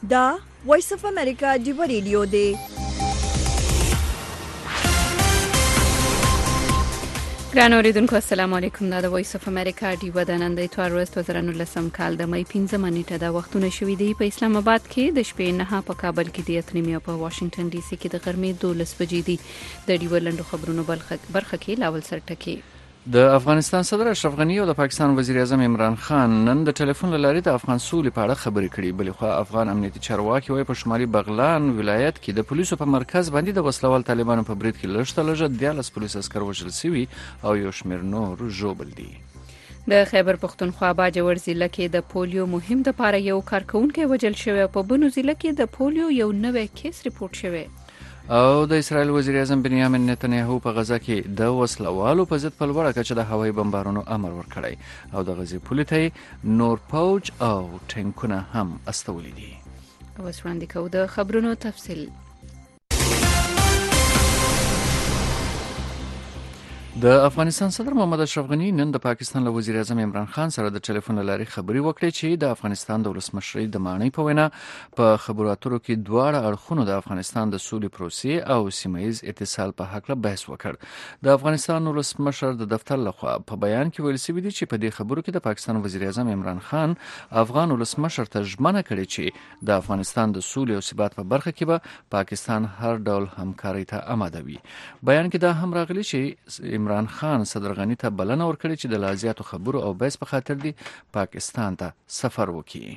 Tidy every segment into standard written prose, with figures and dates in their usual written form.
دا وایس اف امریکا ډیو ریډیو دی. ګران اوریدونکو السلام علیکم. دا د وایس اف امریکا ډیو د نن د اتوار ورځ 2019 کال د مې 15 نیټه د وختونه شوې دی په اسلام آباد کې د شپې 9 په کابل کې د اتنیمه په واشنگټن ډي سي کې د غرمې 12 بجې دی. د ډیو لندو خبرونو برخه کې لاول سرټکی. د افغانستان صدر اشرف غنی او د پاکستان وزیر اعظم عمران خان نن د ټلیفون لارې د افغان سولې په اړه خبرې کړې. بلخو افغان امنیتي چارواکي وايي په شمالي بغلان ولایت کې د پولیسو په مرکز باندې د وسلوال طالبانو په برید کې لږ 14 پولیس عسكر وژل شوي او یو شمېر نور ژوبل دي. د خیبر پختونخوا باجوړ ضلع کې د پولیو مهم د پاره یو کارکونکو وژل شوی. په بنو ضلع کې د پولیو یو نوې کیس ریپورت شوی. او د اسرائیل وزیر اعظم بنیامین نتنیاهو په غزا کې د وسلوالو په ضد په لوړه کچه د هوایي بمبارونو امر ورکړی او د غزې پولې ته نور پوج او ټینکونه هم استولي دي. اوس وړاندې کوو د خبرونو تفصیل. د افغانستان صدر محمد اشرف غنی نن د پاکستان له وزیر اعظم عمران خان سره د ټلیفون لارې خبرې وکړې چې د افغانستان د ولسمشر د مانی په وینا په خبرو اترو کې دواړه اړخونو د افغانستان د سولې پروسې او سیمایي اتصال په حق له بحث وکړ. د افغانستان ولسمشر د دفتر لخوا په بیان کې ویل شوی دی چې په دې خبرو کې د پاکستان وزیر اعظم عمران خان افغان ولسمشر ته ژمنه کړې چې د افغانستان د سولې او ثبات په برخه کې به پاکستان هر ډول همکاري ته آماده وي. بیان کې دا هم راغلی چې عمران خان صدر غنی ته بلنه ورکړي چې د لازیاتو خبرو او بحث په خاطر دی پاکستان ته سفر وکړي.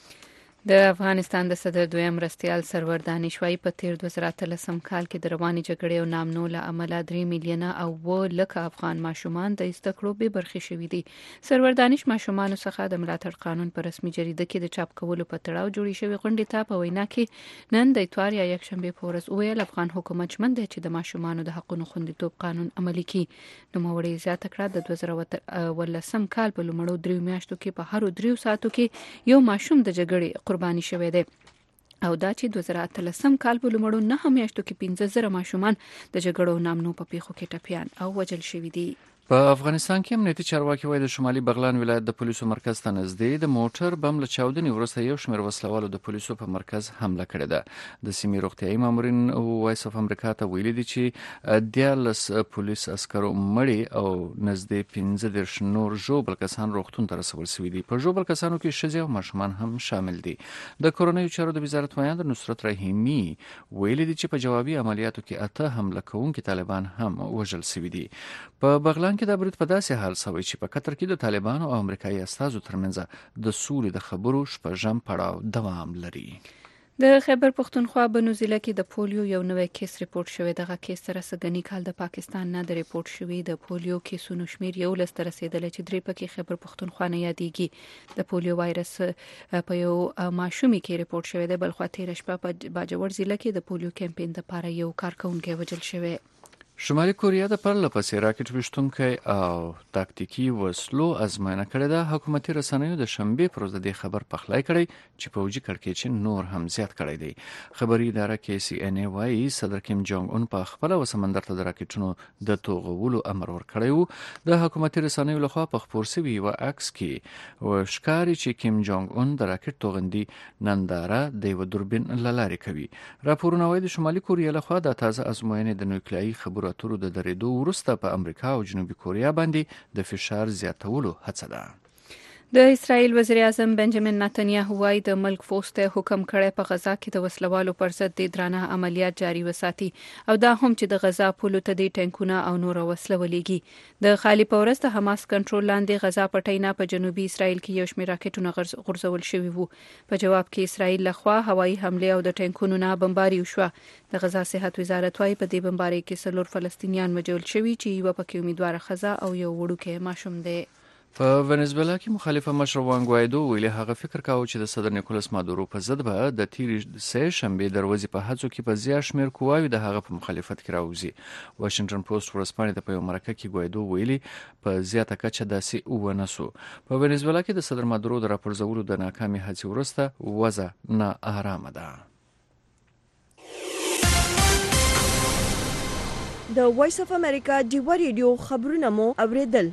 د افغانستان د صدر دویم مرستیال سرور دانشوایی په تیر 2013 کال کې د رواني جګړې او نامنو له امله 3 میلیونه او 2 لک افغان ماشومان د استکړو به برخې شوي دي. سرور دانش ماشومان څخه د ملاتړ قانون په رسمي جریده کې د چاپ کولو په تړاو جوړی شوی غونډې ته په وینا کې نن د اتوار یا یکشنبه په ورځ ویل افغان حکومت ژمن دی چې د ماشومانو د حقوقو خوندیتوب قانون عملي کړي. نو موري زیاته کړه د 2013 کال په لومړو 3 میاشتو کې په هر 3 ساعتو کې یو ماشوم د جګړې قرباني شوی دی او دا چې 2013 کال په لومړو 9 میاشتو کې 15000 ماشومان د جګړو نامنو په پیښو کې ټپيان او وژل شوي دي. په افغانستان کې امنیتي چارواکي وايي د شمالي بغلان ولایت د پولیسو مرکز ته نږدې د موټر بم له چاودنې وروسته یو شمېر وسلوالو د پولیسو په مرکز حمله کړې ده. د سیمې روغتیايي مامورین وایس اف امریکا ته ویلي دي چې 14 پولیس عسکرو مړي او نږدې 15 نور ژوبل کسان روغتون ته رسول شوي دي. په ژوبل کسانو کې ښځې او ماشومان هم شامل دي. د کورونیو چارو د وزارت ویاند نصرت رحیمي ویلي دي چې په جوابي عملیاتو کې 8 حمله کوونکي طالبان هم وژل شوي دي. په بغلان کې د برید په داسې حال شوی چې په قطر کې د طالبانو او امریکایي استازو ترمنځ د سولې د خبرو شپږم پړاو دوام لري. د خیبر پختونخوا بنو ضلع کې د پولیو یو نوې کیس ریپورت شوی. دغه کیس سره سګنی کال د پاکستان نه د ریپورت شوی د پولیو کیسونو شمیر یو لس تر رسیدل چې درې پکې خیبر پختونخوا نه یادېږي. د پولیو وایرس په یو ماشومي کې ریپورت شوی دی. بل خو تیر شپه په باجوړ ضلع کې د پولیو کمپاین لپاره یو کارکونکو وژل شوی. شمالي کوریا د پرله پسې راکټ ویشتونکي او تاکتیکي وسلو ازموینه کړې ده. حکومتي رسنیو د شنبه پر ورځ د خبر پخلای کړی چې پوجي کړکېچ نور هم زیات کړی دی. خبري اداره KCNA وايي صدر کیم جونګ اون په خپل سمندر ته د راکټونو د توغولو امر ورکړی وو. د حکومتي رسنیو لخوا په خبر شوی و عکس کې وشکاري چې کیم جونګ اون د راکټ توغندي ننداره د یو دوربین لارې کوي. راپورونه وايي د شمالي کوریا لخوا د تازه ازموینې د نیوکلیایي خبرو اترو د درېدو وروسته په امریکا او جنوبي کوریا باندې د فشار زیاتولو هڅه ده. د اسرائیل وزیر اعظم بنجامین نتنیاهو وايي د ملک فوج ته حکم کړی په غزا کې د وسلوالو پر ضد د درانه عملیات جاري وساتي او دا هم چې د غزا پولو ته د ټانکونه او نور وسله ولېږي. د خالي پورس د حماس کنټرول لاندې غزا پټینا په جنوبي اسرائیل کې یو شمېر راکټونه غورځول شوي وو. په جواب کې اسرائیل لخوا هوایي حمله او د ټانکونو نه بمباري وشوه. د غزا صحت وزارت وايي په دې بمباري کې 4 فلسطینیان وژل شوي چې یو پکې امیدواره ښځه او یو وړوکی ماشوم دی. په ونزویلا کې مخالفه مشر وان ګوایدو ویلي هغه فکر کاوه چې د صدر نیکولاس مادورو په ضد به د تیرې سه شنبه دروازې په هڅو کې په زیات شمیر قواوی د هغه په مخالفت کې راوځي. واشنگټن پوسټ ورسپانې ته په یو مرکه کې ګوایدو ویلي په زیاته کچه داسې ونسو. په ونزویلا کې د صدر مادورو د راپرځولو د ناکامۍ هڅې وروسته وضع نه آرامه ده. د وایس اف امریکا ډیو ریډیو خبرونه مو اوریدل.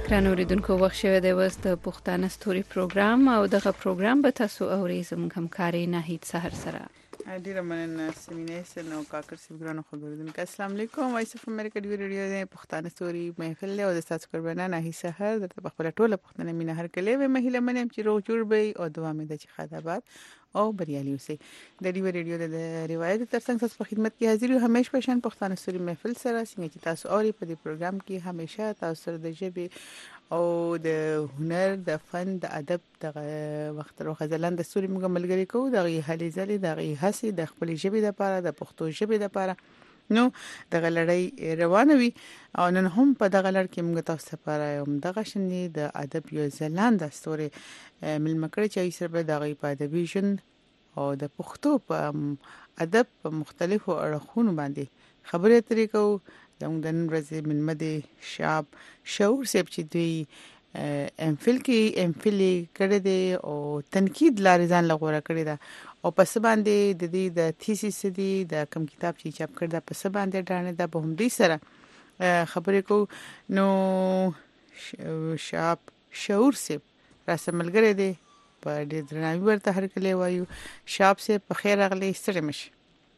ګران اوریدونکو وخت شوه د وست پښتانه ستوري پروګرام او دغه پروګرام به تاسو اورئ زموږ همکاري ناهید سحر سره ډیره مننه سمینه سنو کاکر سیګرانو خبرونه السلام علیکم وایس اف امریکا دی ریډیو د پښتانه ستوري محفل له د تاسو قربانه ناهید سحر د خپل ټوله پښتنه مینه هر کله به مهله منم چې روغ جوړ به او دوام د چې خدابات او بریالي اوسئ د ریو ریډیو د روایت ترڅنګ تاسو په خدمت کې حاضر یو همیش پښین پښتانه ستوري محفل سره څنګه چې تاسو اوري په دې پروګرام کې همیشه تاسو سره د ژبه او د هنر د فن د ادب د وخت او غزلان د ستوري موږ ملګری کوو د هلي ځلې د هسي د خپل ژبې لپاره د پښتو ژبې لپاره نو د غلړی روانوي او نن هم په دغه لړ کې موږ تاسو لپاره هم دغه شنې د ادب یو ځلان د ستوري ملمکړه چې سره د غي په ادبي ژوند او د پښتو په ادب په مختلفو اړخونو باندې خبرې اترې کوو د نن ورځې من مده شاب شعور سپ چې دوی امفل کړي دي او تنقید لاري ځان لغوره کړی دا او پس باندې د دې د تھیسیس دی د کم کتاب چې چاپ کړ دا پس باندې ډانه د به هم دي سره خبرې کو نو شاب شعور سپ راسملګری دی په دې درناوي ورته هر کله وایو شاب سپ په خیر اغلی ستړي مشي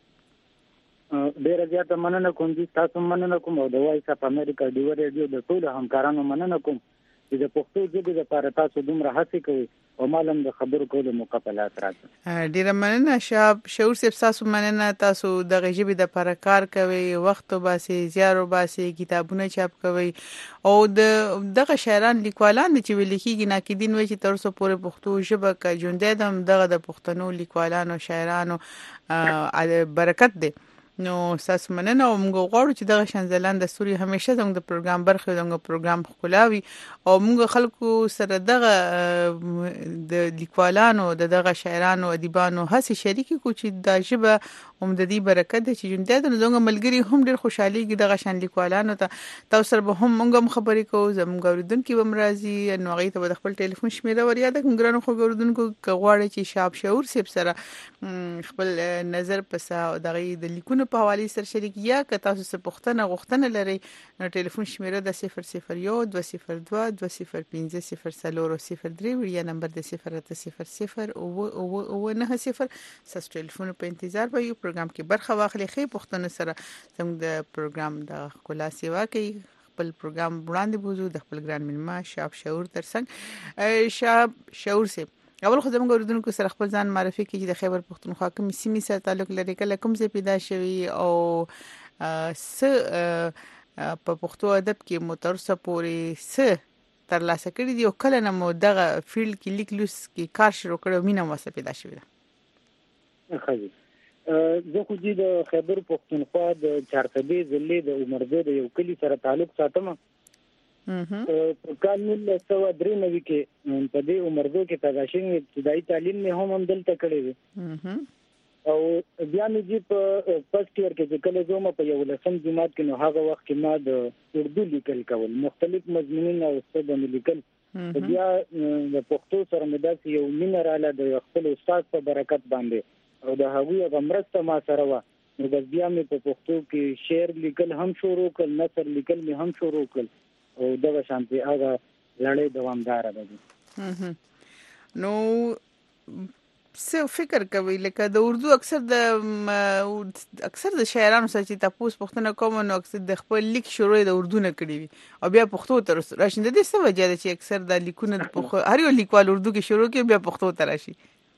ډیر زیاته مننه کوم چې تاسو مننه کوم او د وایس اف امریکا دی ریډیو د ټول همکارانو مننه کوم چې د پښتو ژبې لپاره تاسو دومره هڅه کوئ او مالم د خبرو کولو مقابلات راځي ډیر مننه شاب شعور سپ تاسو مننه تاسو د ژبې د لپاره کار کوي وخت وباسي زیار وباسي کتابونه چاپ کوي او دغه شاعران لیکوالان چې ولیکيږي ناقدین وایي چې تر اوسه پورې پښتو ژبه کا ژوندې دم دغه د پښتنو لیکوالانو شاعرانو برکت دی نو تاسو مننه او موږ غواړو چې دغه شانزلان د ستوري همیشه زموږ د پروګرام برخه زموږ پروګرام خلاوي او موږ خلکو سره دغه د لیکوالانو دغه شاعرانو ادیبانو هڅه شریکي کو چې د ژبه هم د دې برکت چې ژوند د زموږ ملګری هم ډېر خوشحالي کې دغه شان لیکوالانو ته تاسو سره به هم موږ خبرې کوو زموږ اوریدونکو به مرضی نو غي ته د خپل ټلیفون شمیره ور یاد کوم ګرانو خو اوریدونکو غواړي چې شاب شعور سپ سره خپل نظر پسا او دغه د لیکونو په حواله سره شریک یا که تاسو څه پوښتنه غوښتنه لرئ نو ټلیفون شمیره د 001 202 205 003 یا نمبر د 0800 او 90 ساس ټلیفون په انتظار به یو پروګرام کې برخه واخلي خې پوښتنه سره زموږ د پروګرام د خلا سیوا کوي خپل پروګرام وړاندې بوزو د خپل ګران منما شاب شعور ترڅنګ شاب شعور سي اول خو زموږ اوریدونکو سره خپل ځان معرفي کړي چې د خیبر پختونخوا کوم سیمې سره تعلق لري کله کوم ځای پیدا شوی او په پښتو ادب کې مترسه پورې څه ترلاسه کړی دی او کله نه مو دغه فیلډ کې لیک لوس کې کار شروع کړو مینه واسه پیدا شوی ده خاصه زه خو د خیبر پختونخوا د چارتبې ضلع د عمرزه د یو کلی سره تعلق ساتم په کال 1993 کې په دې عمرزه کې تداشین ابتدایي تعلیم مې هم دلته کړی دی او بیا مې په فرست ایئر کې کله زوم په یو لسم جماعت کې نو هغه وخت کې ما د اردو لیکل کول مختلف مضمونونه او څه د لیکل بیا د پښتو سره مې داسې یو مینراله د خپل استاد په برکت باندې او د هغوی غمرسته ما سره و نو بیا مې په پښتو کې شعر لیکل هم شروع کړ نثر لیکل مې هم شروع کړ او دغه شانتي هغه لړۍ دوامدار ده نو څه فکر کوي لکه د اردو اکثر د شاعرانو سره چې تاسو پښتنه کوم نو اکثر د خپل لیک شروع د اردو نه کړی وي او بیا پښتو ته راشي د دې څه وجه ده چې اکثر د لیکونو د هر یو لیکوال اردو کې شروع کوي بیا پښتو ته راشي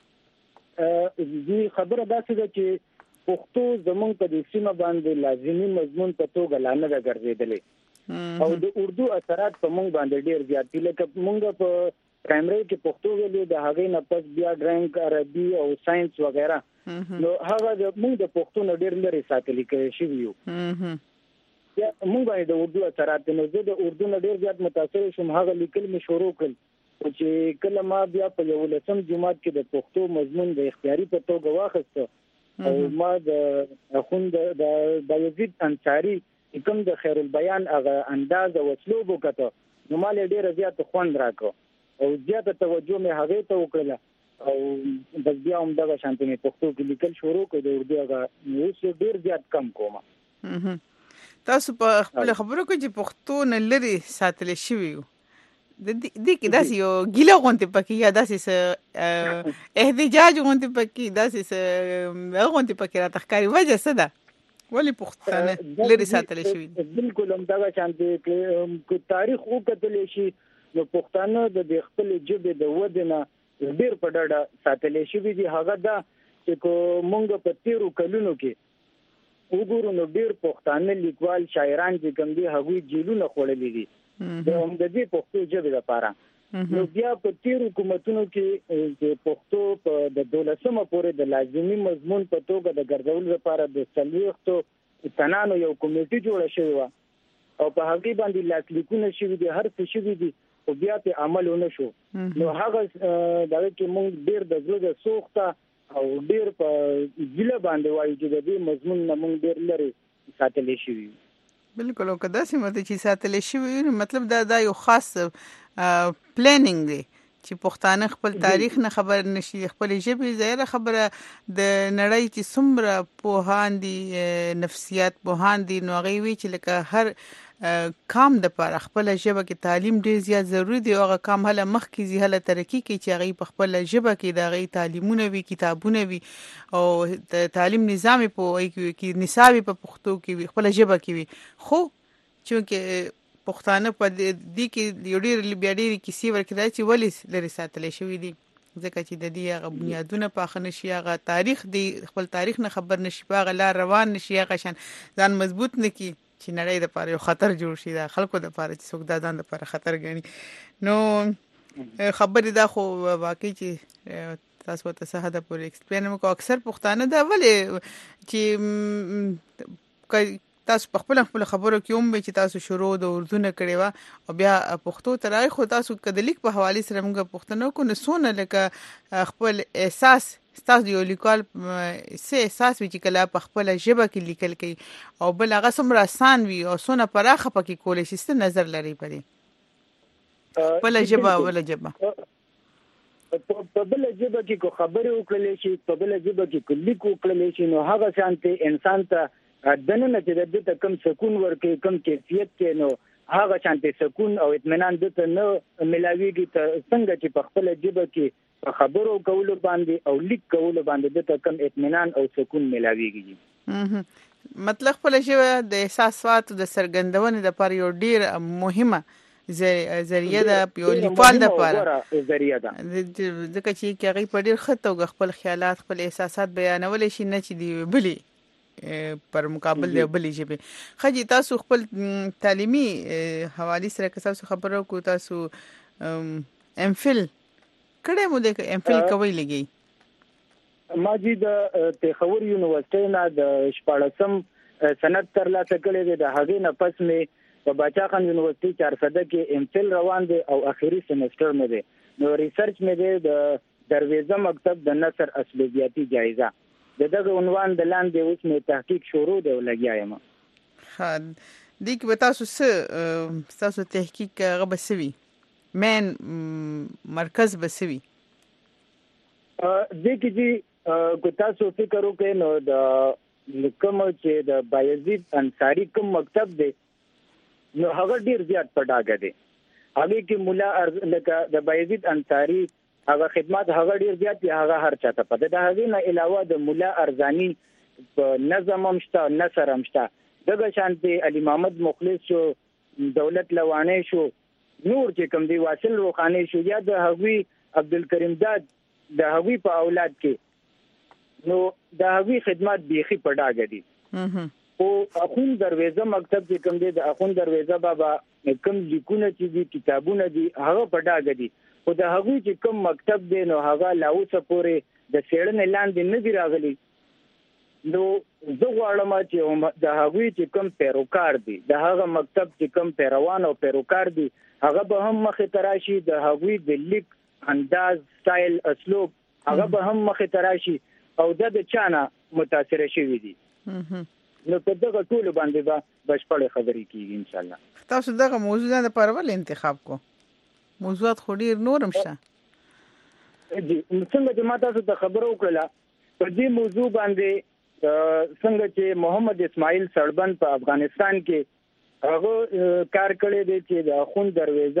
دې خبره داسې ده چې پښتو زمونږ په دې سیمه باندې لازمي مضمون په توګه لانه ده ګرځېدلې او د اردو اثرات په مونږ باندې ډېر زیات دي لکه مونږ په پرایمري کې پښتو ویلو د هغې نه پس بیا ډرنګ عربي او ساينس وغیرہ نو هغه د مونږ د پښتو نه ډېر لري ساتل کېږي یو یا مونږ باندې د اردو اثرات نو زه د اردو نه ډېر زیات متاثر شوم هغه لیکل مې شروع کړ چې کله ما بیا په یو لسم جماعت کې د پښتو مضمون د اختیاري په توګه واخیسته او ما د خوند د بایزید انصاری کوم د خیر البیان هغه انداز او اسلوب وکړه نو مال ډېر زیات خوند راکړ او زیاته توجه مې هغه ته وکړه او بس بیا هم دغه شانتي مې پښتو کې لیکل شروع کړ د اردو هغه اوس ډېر زیات کم کوم تاسو په خپل خبرو کې چې پښتو نه لري ساتل شوی د کې داسې یو ګیله غونډه پکې یا داسې احتجاج غونډه پکې داسې غونډه پکې را تخکاری وجه څه ده ولی پښتانه لري ساتل شي بالکل هم دا شانتي کې تاریخ وکتل شي نو پښتانه د خپل ژبې د ودنه ډیر په ډاډه ساتل شي دي هغه دا چې مونږ په 13 کلونو کې وګورو نو ډیر پښتانه لیکوال شاعران چې کوم دي هغوی جیلونه خورلې دي د دې پښتو ژبې لپاره نو بیا په 13 حکومتونو کې چې پښتو په د 12مه پورې د لازمي مضمون په توګه د ګرځول لپاره د سلويختو تنانو یو کمیټه جوړه شوې و او په هغه باندې لاکلیکونه شوي دي هر څه شوي دي او بیا په عمل ونه شو نو هغه دا چې موږ ډیر د زړه سوخته او ډیر په ځله باندې وایي چې د دې مضمون نه موږ ډیر لري ساتل شي بالکل او کدا سیمه چې ساتل شي مطلب دا یو خاص پلانینګ دی چې پښتانه خپل تاریخ نه خبر نشي خپل ژبه زیره خبره د نړۍ چې څومره پوهان دي نفسیات پوهان دي نو غوي چې لکه هر کام د پر خپل ژبه کې تعلیم ډیر زیات ضروری دی او هغه کام هله مخ کې زی هله ترقی کې چې هغه په خپل ژبه کې د غي تعلیمونه وی کتابونه وی او د تعلیم نظام په کې نصاب په پښتو کې وی خپل ژبه کې وی خو چې پښتانه په دې کې یو ډیر ډیر کیسې ورکړای چې ولی لري ساتل شوی دي ځکه چې د دې هغه بنیادونه پاخه نشي هغه تاریخ دی خپل تاریخ نه خبر نشي هغه لار روان نشي هغه شان ځان مضبوط نکي چې نړۍ د لپاره یو خطر جوړ شي دا خلکو د لپاره چې څوک د ځان لپاره خطر ګڼي نو خبرې دا خو واقعي چې تاسو ته څه هدا پورې ایکسپلین مکو اکثر پښتانه دا ولې چې تاسو په خپل خبرو کې هم چې تاسو شروع د اردو نه کړی و او بیا پښتو ترای خو تاسو کدلیک په حواله سره موږ پښتنو کو نسونه لکه خپل احساس تاسو یو لیکوال سه احساس وی چې کله په خپل ژبه کې لیکل کوي او بل هغه سمره آسان وي او سونه پراخه پکې کولای شي ست نظر لري پدې بل ژبه ول ژبه په بل ژبه کې کو خبرې وکړلې شي په بل ژبه کې کو لیک وکړلې شي نو هغه شانته انسان ته دنه چې د کم سکون ورکه کم کیفیت کې نو هغه شانته سکون او اطمینان د ته نه ملاويږي ته څنګه چې په خپل ژبه کې خبرو کولو باندې او لیک کولو باندې د ته کم اطمینان او سکون ملاويږي مطلب خپل ژبه د احساسات د سرګندونې لپاره یو ډیر مهمه ذریعہ د یو لیکوال لپاره ذریعہ ده ځکه چې هغه په ډیر خطو خپل خیالات خپل احساسات بیانول شي نه چې دی بلی پر مقابل دی بلی ژبه خجی تاسو خپل تعلیمي حواله سره که تاسو خبرو کو تاسو ام فل کړه مو د ام فل کوي لګي ما جی د تخور یونیورسيټي نه د 14 سند تر لاسه کړی د هغې نه پس مې په باچا خان یونیورسيټي 400 کې ام فل روان دي او اخیری سمستر مې دي نو ریسرچ مې دي د دروازه مکتب د نثر اسلوبیاتی جایزه دغه عنوان د لاندې اوس مې تحقیق شروع دی ولګیایم دي کې تاسو تحقیق غبسوي مین مرکز بسوي دې کې چې کو تاسو فکر وکړئ نو د کوم چې د بایزید انصاری کوم مکتب دی نو هغه ډیر زیات پټاګه دی هغه کې مولا لکه د بایزید انصاری هغه خدمات هغه ډیر زیات هغه هر چاته پد د هغه نه علاوه د مولا ارزانی په نظم مشته نثر مشته دغه شانتي علي محمد مخلص شو دولت لوانه شو نور چې کوم دی واصل روخانه شو یا د هغوی عبدالکریم داد د هغوی په اولاد کې نو د هغوی خدمات بیخي پډاګه دي او اخون دروازه مکتب چې کوم دی د اخون دروازه بابا کوم لیکونه چې دي کتابونه دي هغه پډاګه دي او د هغوی چې کوم مکتب دی نو هغه لاوسه پورې د سیړنې لاندې نه دی راغلی نو زه غواړم چې د هغوی چې کوم پیروکار دي د هغه مکتب چې کوم پیروان او پیروکار دي هغه به هم مخې ته راشي د هغوی د لیک انداز سټایل اسلوب هغه به هم مخې ته راشي او د چانه متاثر شوي دي نو په دغه ټول باندې به بشپړ خبرې کیږي ان شاء الله تاسو دغه موضوع نه پرول انتخاب کو موضوعات خو ډیر نورم شته جی څنګه چې ما تاسو ته خبرو کړله په دې موضوع باندې څنګه چې محمد اسماعیل سړبن په افغانستان کې هغه کار کړی دی چې د اخون دروازه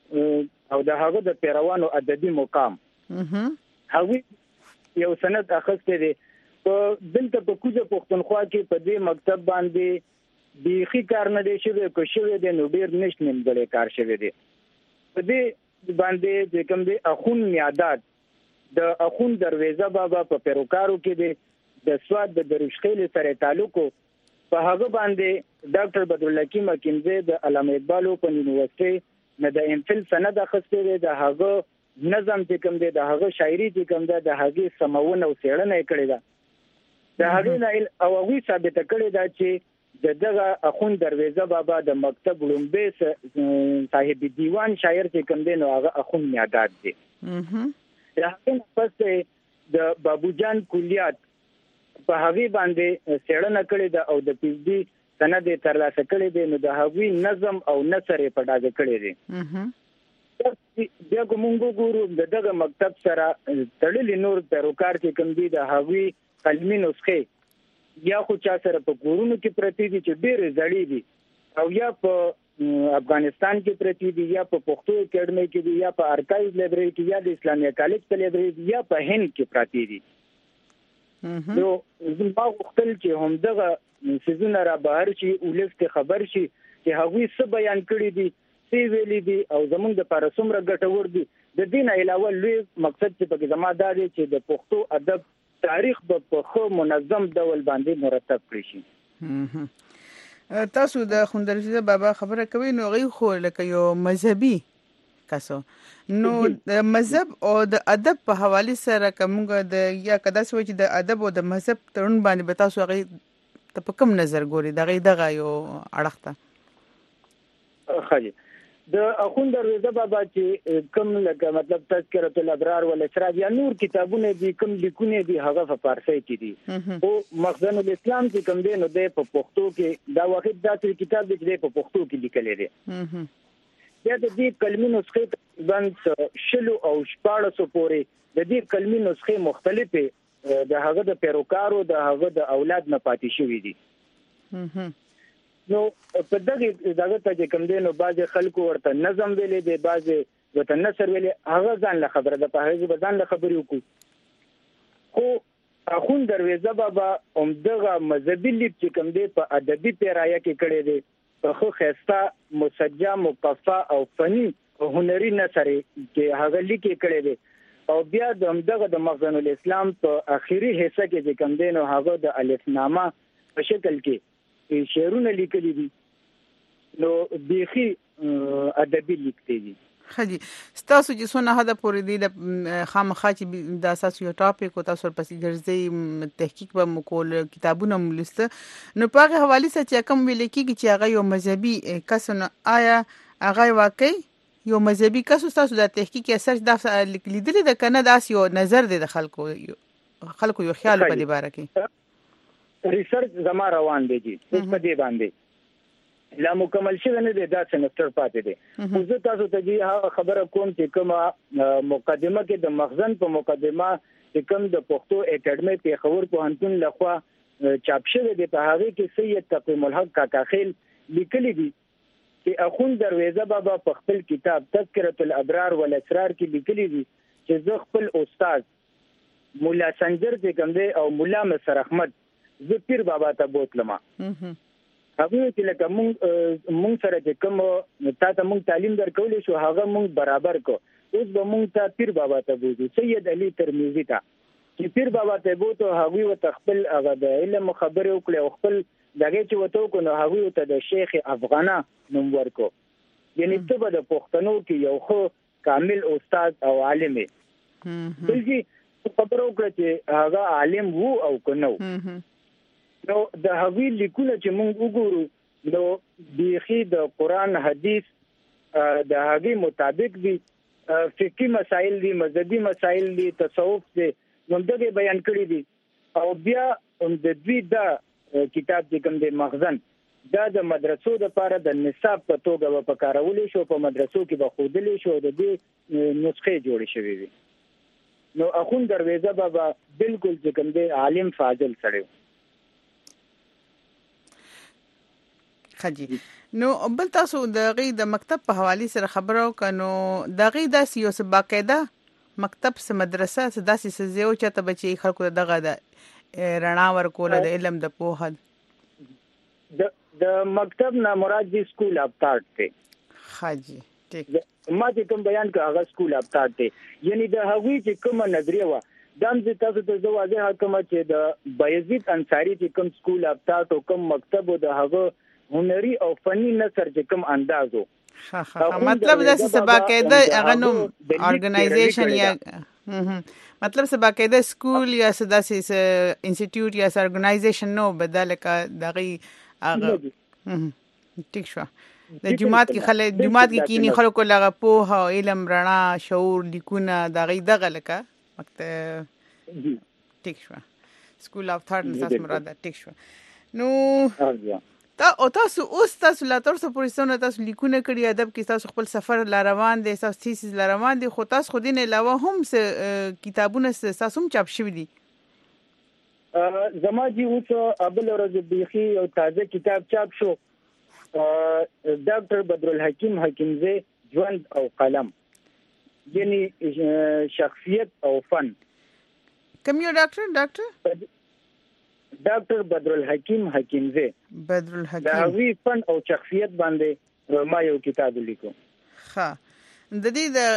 او د هغه د پیروانو ادبي مقام هغه یو سند اخسته دي په دلته په کوزه پښتونخوا کې په دې مکتب باندې بیخي کار نه دی شوی کو شوی دی نو ډیر نشته نیمګړی کار شوی دی په دې باندې چې کوم دی اخون میادات د اخون دروازه بابا په پیروکارو کې دی د سواد د درشخیل سره تعلق په هغه باندې ډاکټر بدرالله حکیم حکیمزی د علامه اقبال په یونیورسيټي نه د امفل سند اخسته دی د هغه نظم چې کوم دی د هغه شاعري چې کوم دی د هغه سمون او سیړنه کړې ده د هغه نه او هغه ثابت کړی دا چې دغه اخون دروازه بابا د مکتب لومبه صاحب دیوان شاعر چې کوم دی نو هغه اخون میادات دی هغه پس د بابو جان کلیات په هغه باندې سیړنه کړې ده او د پی ایچ ډي سند ترلاسه کړی دی نو د هغه نظم او نثر په ډاګه کړی دی بیا کومو ګورو دغه مکتب سره تړلې نور پیروکار چې کوم دی د هغه قلمي نسخه یا خو چا سره په کورونو کې پرتی دي چې ډېر زړې دي او یا په افغانستان کې پرتی دي یا په پښتو اکیډمي کې دي یا په ارکایو لایبرری کې یا د اسلامي کالج په لایبرری کې یا په هند کې پرتی دي نو زما وختل چې هم دغه سيزونه را بهر شي ولست خبر شي چې هغوی څه بیان کړی دي سی ویلي دي او زمونږ د پاره څومره ګټور دي د دین علاوه لوی مقصد چې په زما دا دی چې د پښتو ادب تاریخ په خو منظم ډول باندې مرتب کړی شي تاسو د خوندرزه بابا خبره کوي نو غي خو لکه یو مذهبي کسو نو د مذهب او د ادب په حواله سره کومګه د یا کدا سوچ د ادب او د مذهب ترون باندې به تاسو غي ته په کوم نظر ګوري دغه یو اړخته خالي د اخون دروازه بابا چې کوم لکه مطلب تذکرۃ الابرار والاسرار یا نور کتابونه دي کوم لیکونه دي هغه په فارسی کې دي او مخزن الاسلام چې کوم دی نو د په پښتو کې دا واحد داسې کتاب دی چې په پښتو کې لیکل دي یا د دې کلمې نسخه باندې شلو او شپاړسو پورې د دې کلمې نسخه مختلفه د هغه د پیروکارو د هغه د اولاد نه پاتې شوې دي نو په دغه ته کوم دی نو باز خلکو ورته نظم ویلې دی باز ورته نثر ویلې هغه ځان له خبره ده په هغه ځان له خبرې وکړو خو اخون دروازه بابا دغه مذهبي لیک چې کوم دی په ادبي پیرایه کې کړی دی په خو خسته مسجع مقفا او فني او هنري نثر کې هغه لیک کړی دی او بیا دغه د مخزن الاسلام په اخیری حصہ کې چې کوم دی نو هغه د الفنامه په شکل کې شعرونه لیکلي دي نو بیخي ادبي لیکلي دي خدي تاسو چې څونه هدا پورې دي د خامخا چې د اساس یو ټاپک او تاسو پسې ګرځي تحقیق به مکول کتابونه ملسته نو په هغه حواله سره چې کوم ویل کېږي چې هغه یو مذهبي کسونه آیا هغه واقعي یو مذهبي کس تاسو د تحقیق اثر د لیدل د کنه داس یو نظر دی د خلکو یو خیال په دې باره کې ریسرچ زما روان دی چې په دې باندې لا مکمل شوی نه دی دا سمستر پاتې دی زه تاسو ته دې خبره کوم چې کومه مقدمه کې د مخزن په مقدمه چې کوم د پښتو اکیډمي پیښور پوهنتون لخوا چاپ شوی دی په هغه کې سید تقویم الحق کاکاخیل لیکلي دي چې اخون دروازه بابا په خپل کتاب تذکرۃ الابرار والاسرار کې لیکلي دي چې زه خپل استاد مولا سنجر چې کوم دی او مولا مسر احمد زه پیر بابا ته بوتلم هغه چې لکه مونږ سره چې کوم تا ته مونږ تعلیم درکولې شو هغه مونږ برابر کو اوس به مونږ ته پیر بابا ته بوزو سید علي ترمذی ته چې پیر بابا ته بوته هغه و خپل هغه د علم خبره وکړي او خپل دغه چې وته کو نو هغه ته د شیخ افغانا نوم ورکو یعنی ته به د پښتنو کې یو خو کامل استاد او عالم دی خبرو کړ چې هغه عالم وو او کنو نو د هغوی لیکونه چې موږ وګورو نو بیخي د قران حدیث د هغوی مطابق دي فقهي مسائل دي مذهبي مسائل دي تصوف دي نو دغه بیان کړی دي او بیا د دوی د کتاب چې کوم د مخزن دا د مدرسو د لپاره د نصاب په توګه په کارولې شو په مدرسو کې به خودلې شو د دې نسخې جوړې شوې وي نو اخون دروازه بابا بالکل چې کوم د عالم فاضل سره خجی نو بل تاسو د غي د مکتب په حواله سره خبرو کنو د غي د سیاست باقاعده مکتب سه مدرسه سه داسې سزیو چې ته بچي خلکو دغه د رڼا ورکول د علم د پوهه د مکتب نه مراد دی سکول اف تارټ ته خجی ټیک ما چې کوم بیان کا هغه سکول اف تارټ ته یعنی د هغوی چې کوم نظریه و دم چې تاسو ته زو واضح حکومت چې د بایزید انصاری چې کوم سکول اف تارټ او کوم مکتب د هغه هنري او فني نثر چې کوم اندازو مطلب د سبا قاعده هغه نو ارګنایزیشن یا مطلب سبا قاعده سکول یا سداسي انسټیټیوټ یا ارګنایزیشن نو بدل کا دغه هغه ټیک شو د جماعت کې خلک جماعت کې کینی خلکو لغه په علم رڼا شعور لیکونه دغه لکه مکتب ټیک شو سکول اف تھارد نساس مراد ټیک شو نو تاسو اوس تاسو لا تر څو پولیسونه تاسو لیکونه کړی ادب کې تاسو خپل سفر لا روان دي تاسو تیسیس لا روان دي خو تاسو خو دین علاوه هم کتابونه تاسو هم چاپ شوی دي زما جی اوس ابل ورځ بيخي او تازه کتاب چاپ شو ډاکټر بدرالحکیم حکیمزی ژوند او قلم یعنی شخصیت او فن کوم یو ډاکټر بدرالحکیم حکیمزی بدرالحکیم دا وی فن او شخصیت باندې ما یو کتاب لیکو ها د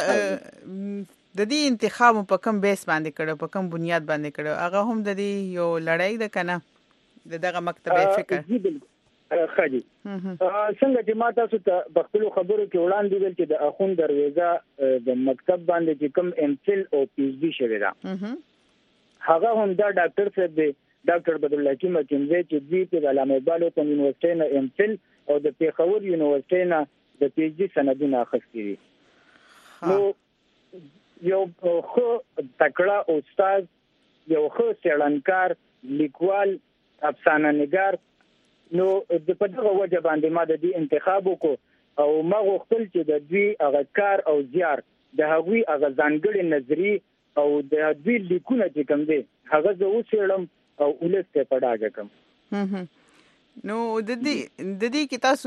دې انتخاب په کوم بیس باندې کړو په کوم بنیاد باندې کړو هغه هم د دې یو لړۍ د کنه دغه مکتبه فکر خاجي څنګه چې ما تاسو ته په خپل خبرو کې وړاندې ویل چې د اخوند دروازه د مکتب باندې چې کوم ام فل او پی ایچ ډي شوی دا هغه هم دا ډاکټر صاحب دی ډاکټر بدرالحکیم حکیمزی چې دوی په علامه اقبال او یونیورسيټي نه ام فل او د پیښور یونیورسيټي نه د پی ایچ ډي سندونه اخیستي دي نو یو خو تکړه استاد یو خو څېړنکار لیکوال افسانه نگار نو د په دغه وجه باندې ما د دې انتخاب وکړ او ما غوښتل چې د دوی هغه کار او زیار د هغوی هغه ځانګړي نظری او د دوی لیکونه چې کوم دي هغه زه وڅېړم او ولسته په ډاګه کوم نو د دې کې تاسو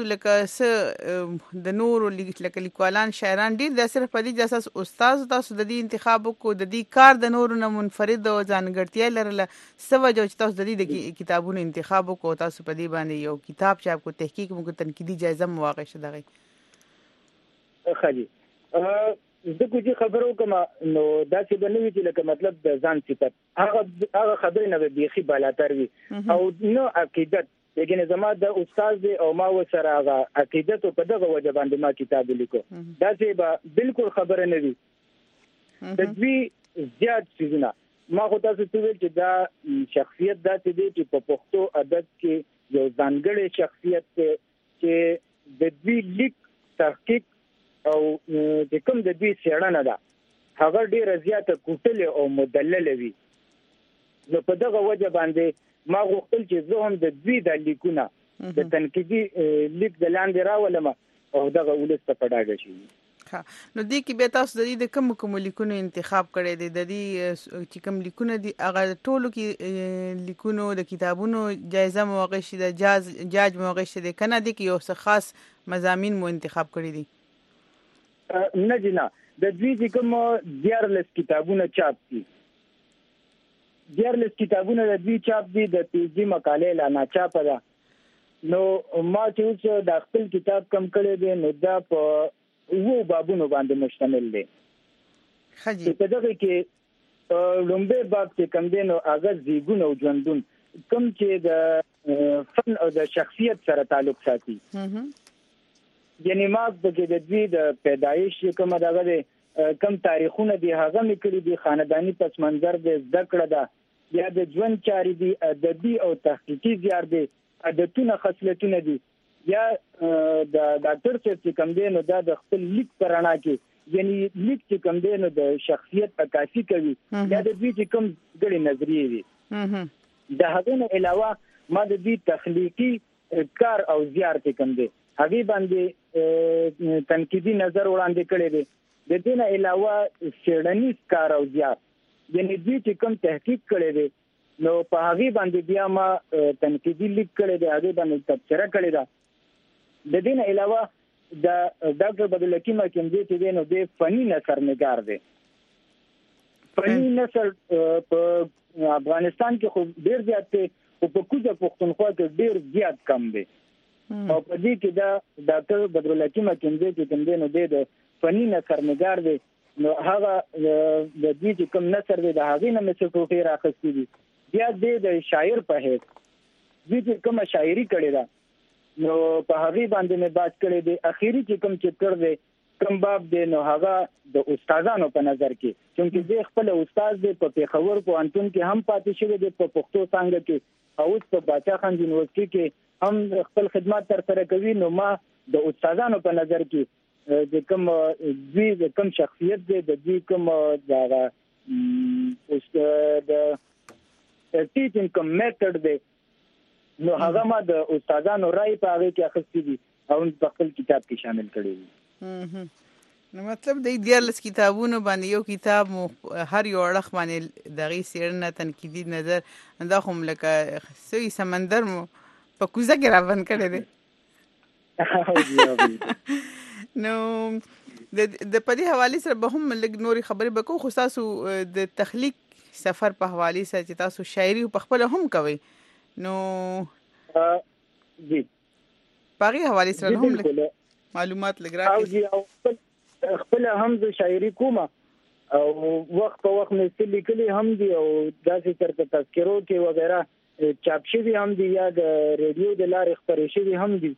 لکه د نورو لکه لیکوالان شاعران ډیر د صرف په دې اساس استاد تاسو د دې انتخاب کو د دې کار د نورو نه منفرد او ځانګړتیا لرله سوجو چې تاسو د دې کتابونو انتخاب کو تاسو په دې باندې یو کتاب چاپ کو تحقیق مو تنقیدی جایزه مو واقع شوه دغه خالي زه کوم خبرو کوم نو دا چې بنوي چې لکه مطلب د ځان صفت هغه خبرې نه به بالاتر وي او نو عقیدت لیکن زما د استاد دی او ما وسره هغه عقیدت په دغه وجه باندې ما کتاب لیکو دا چې به بالکل خبره نه وي د دوی زیات چیزونه ما خو تاسو ته ویل چې دا شخصیت دا چې په پښتو ادب کې یو ځانګړی شخصیت چې د دوی لیک تحقیق او د کوم د دوی څېړنه ده هغه ډیره زیاته کوټلې او مدلله وي نو په دغه وجه باندې ما غوښتل چې زه هم د دوی د لیکونه د تنقیدي لیک د لاندې راولم او دغه ولسته په ډاګه شي نو دې کې به تاسو د دې کوم لیکونو انتخاب کړی دی د دې چې کوم لیکونه دي هغه ټولو کې لیکونو د کتابونو جایزه موقع شي د جاج موقع شي د کنه دي کې یو څه خاص مضامین مو انتخاب کړی دي نه جنا د دوی چې کوم دیارلس کتابونه چاپ دي دیارلس کتابونه د دوی چاپ دي د پی ایچ ډي مقالې لا نه چاپ ده نو ما چې اوس د خپل کتاب کم کړی دی نو دا په وو بابونو باندې مشتمل دی خجی په دغه کې لومبه باب چې کم دی نو هغه زیګون او ژوندون کوم چې د فن او د شخصیت سره تعلق ساتي یعنی ما د دوی د پیدایش کوم دغه دی کم تاریخونه دي هغه میکړي دي خاندانی پس منظر د ذکر ده یا د ژوند چاري دي ادبي او تحقیقي زیار دي عادتونه خصلتونه دي یا د ډاکټر چې کوم دی نو دا د خپل لیک پرانا کې یعنی لیک چې کوم دی نو د شخصیت عکاسي کوي یا د دې چې کوم ګړي نظریه دي د هغه نه علاوه ما د دې تخلیقي کار او زیار کې کوم دی هغه باندې تنقیدي نظر وړاندې کړی دی د دې نه علاوه څېړنیز کار او زیار یعنی دې چې کوم تحقیق کړی دی نو په هغه باندې بیا ما تنقیدي لیک کړی دی هغه باندې تبصره کړی دا د دې نه علاوه د ډاکټر بدرالله حکیم حکیمزی چې دی نو د فني نثرنګار دی. فني نثر په افغانستان کې خو ډیر زیات دی او په کوزه پښتونخوا کې ډیر زیات کم دی. او په دې کې دا ډاکټر بدرالله حکیم حکیمزی چې کوم دی نو د فني نثرنګار دی. نو هغه د دې چې کوم نثر دی د هغې نه مې څه ټوټې راخستې دي. بیا د شاعر په حیث دې چې کومه شاعري کړې ده نو په هغې باندې مې بحث کړی دی. اخیری چې کوم چپټر دی کوم باب دی نو هغه د استادانو په نظر کې، چونکې زه خپل استاد دی په پیښور پوهنتون کې هم پاتې شوی دی په پښتو څانګه کې، او اوس په باچا خان یونیورسيټي کې هم خپل خدمات ترسره کوي. نو ما د استادانو په نظر کې د کوم شخصیت دی د دې کوم د ټیچینګ کوم میتھډ دی نو هغه ما د استادانو رائے په هغه کې اخستې دي او په خپل کتاب کې شامل کړی دي. نو مطلب د 14 کتابونو باندې یو کتاب هر یو اړخ باندې دغه سیرنه تنقیدی نظر دا هم لکه سوی سمندر مو په کوزه کې راوند کړی دی. نو د پدې حواله سره به هم لګ نوري خبرې وکړو، خو تاسو د تخلیق سفر په حواله سره چې تاسو شاعري په خپل هم کوي نو جی پاغي حواله سره هم معلومات لګرا کې او خپل هم د شاعري کومه او وخت په وخت مې څه لیکلي هم دي او داسې ترته تذکرو کې وغیرہ چاپ شوي هم دي یا د ریډیو د لارې خپرې شوي هم دي.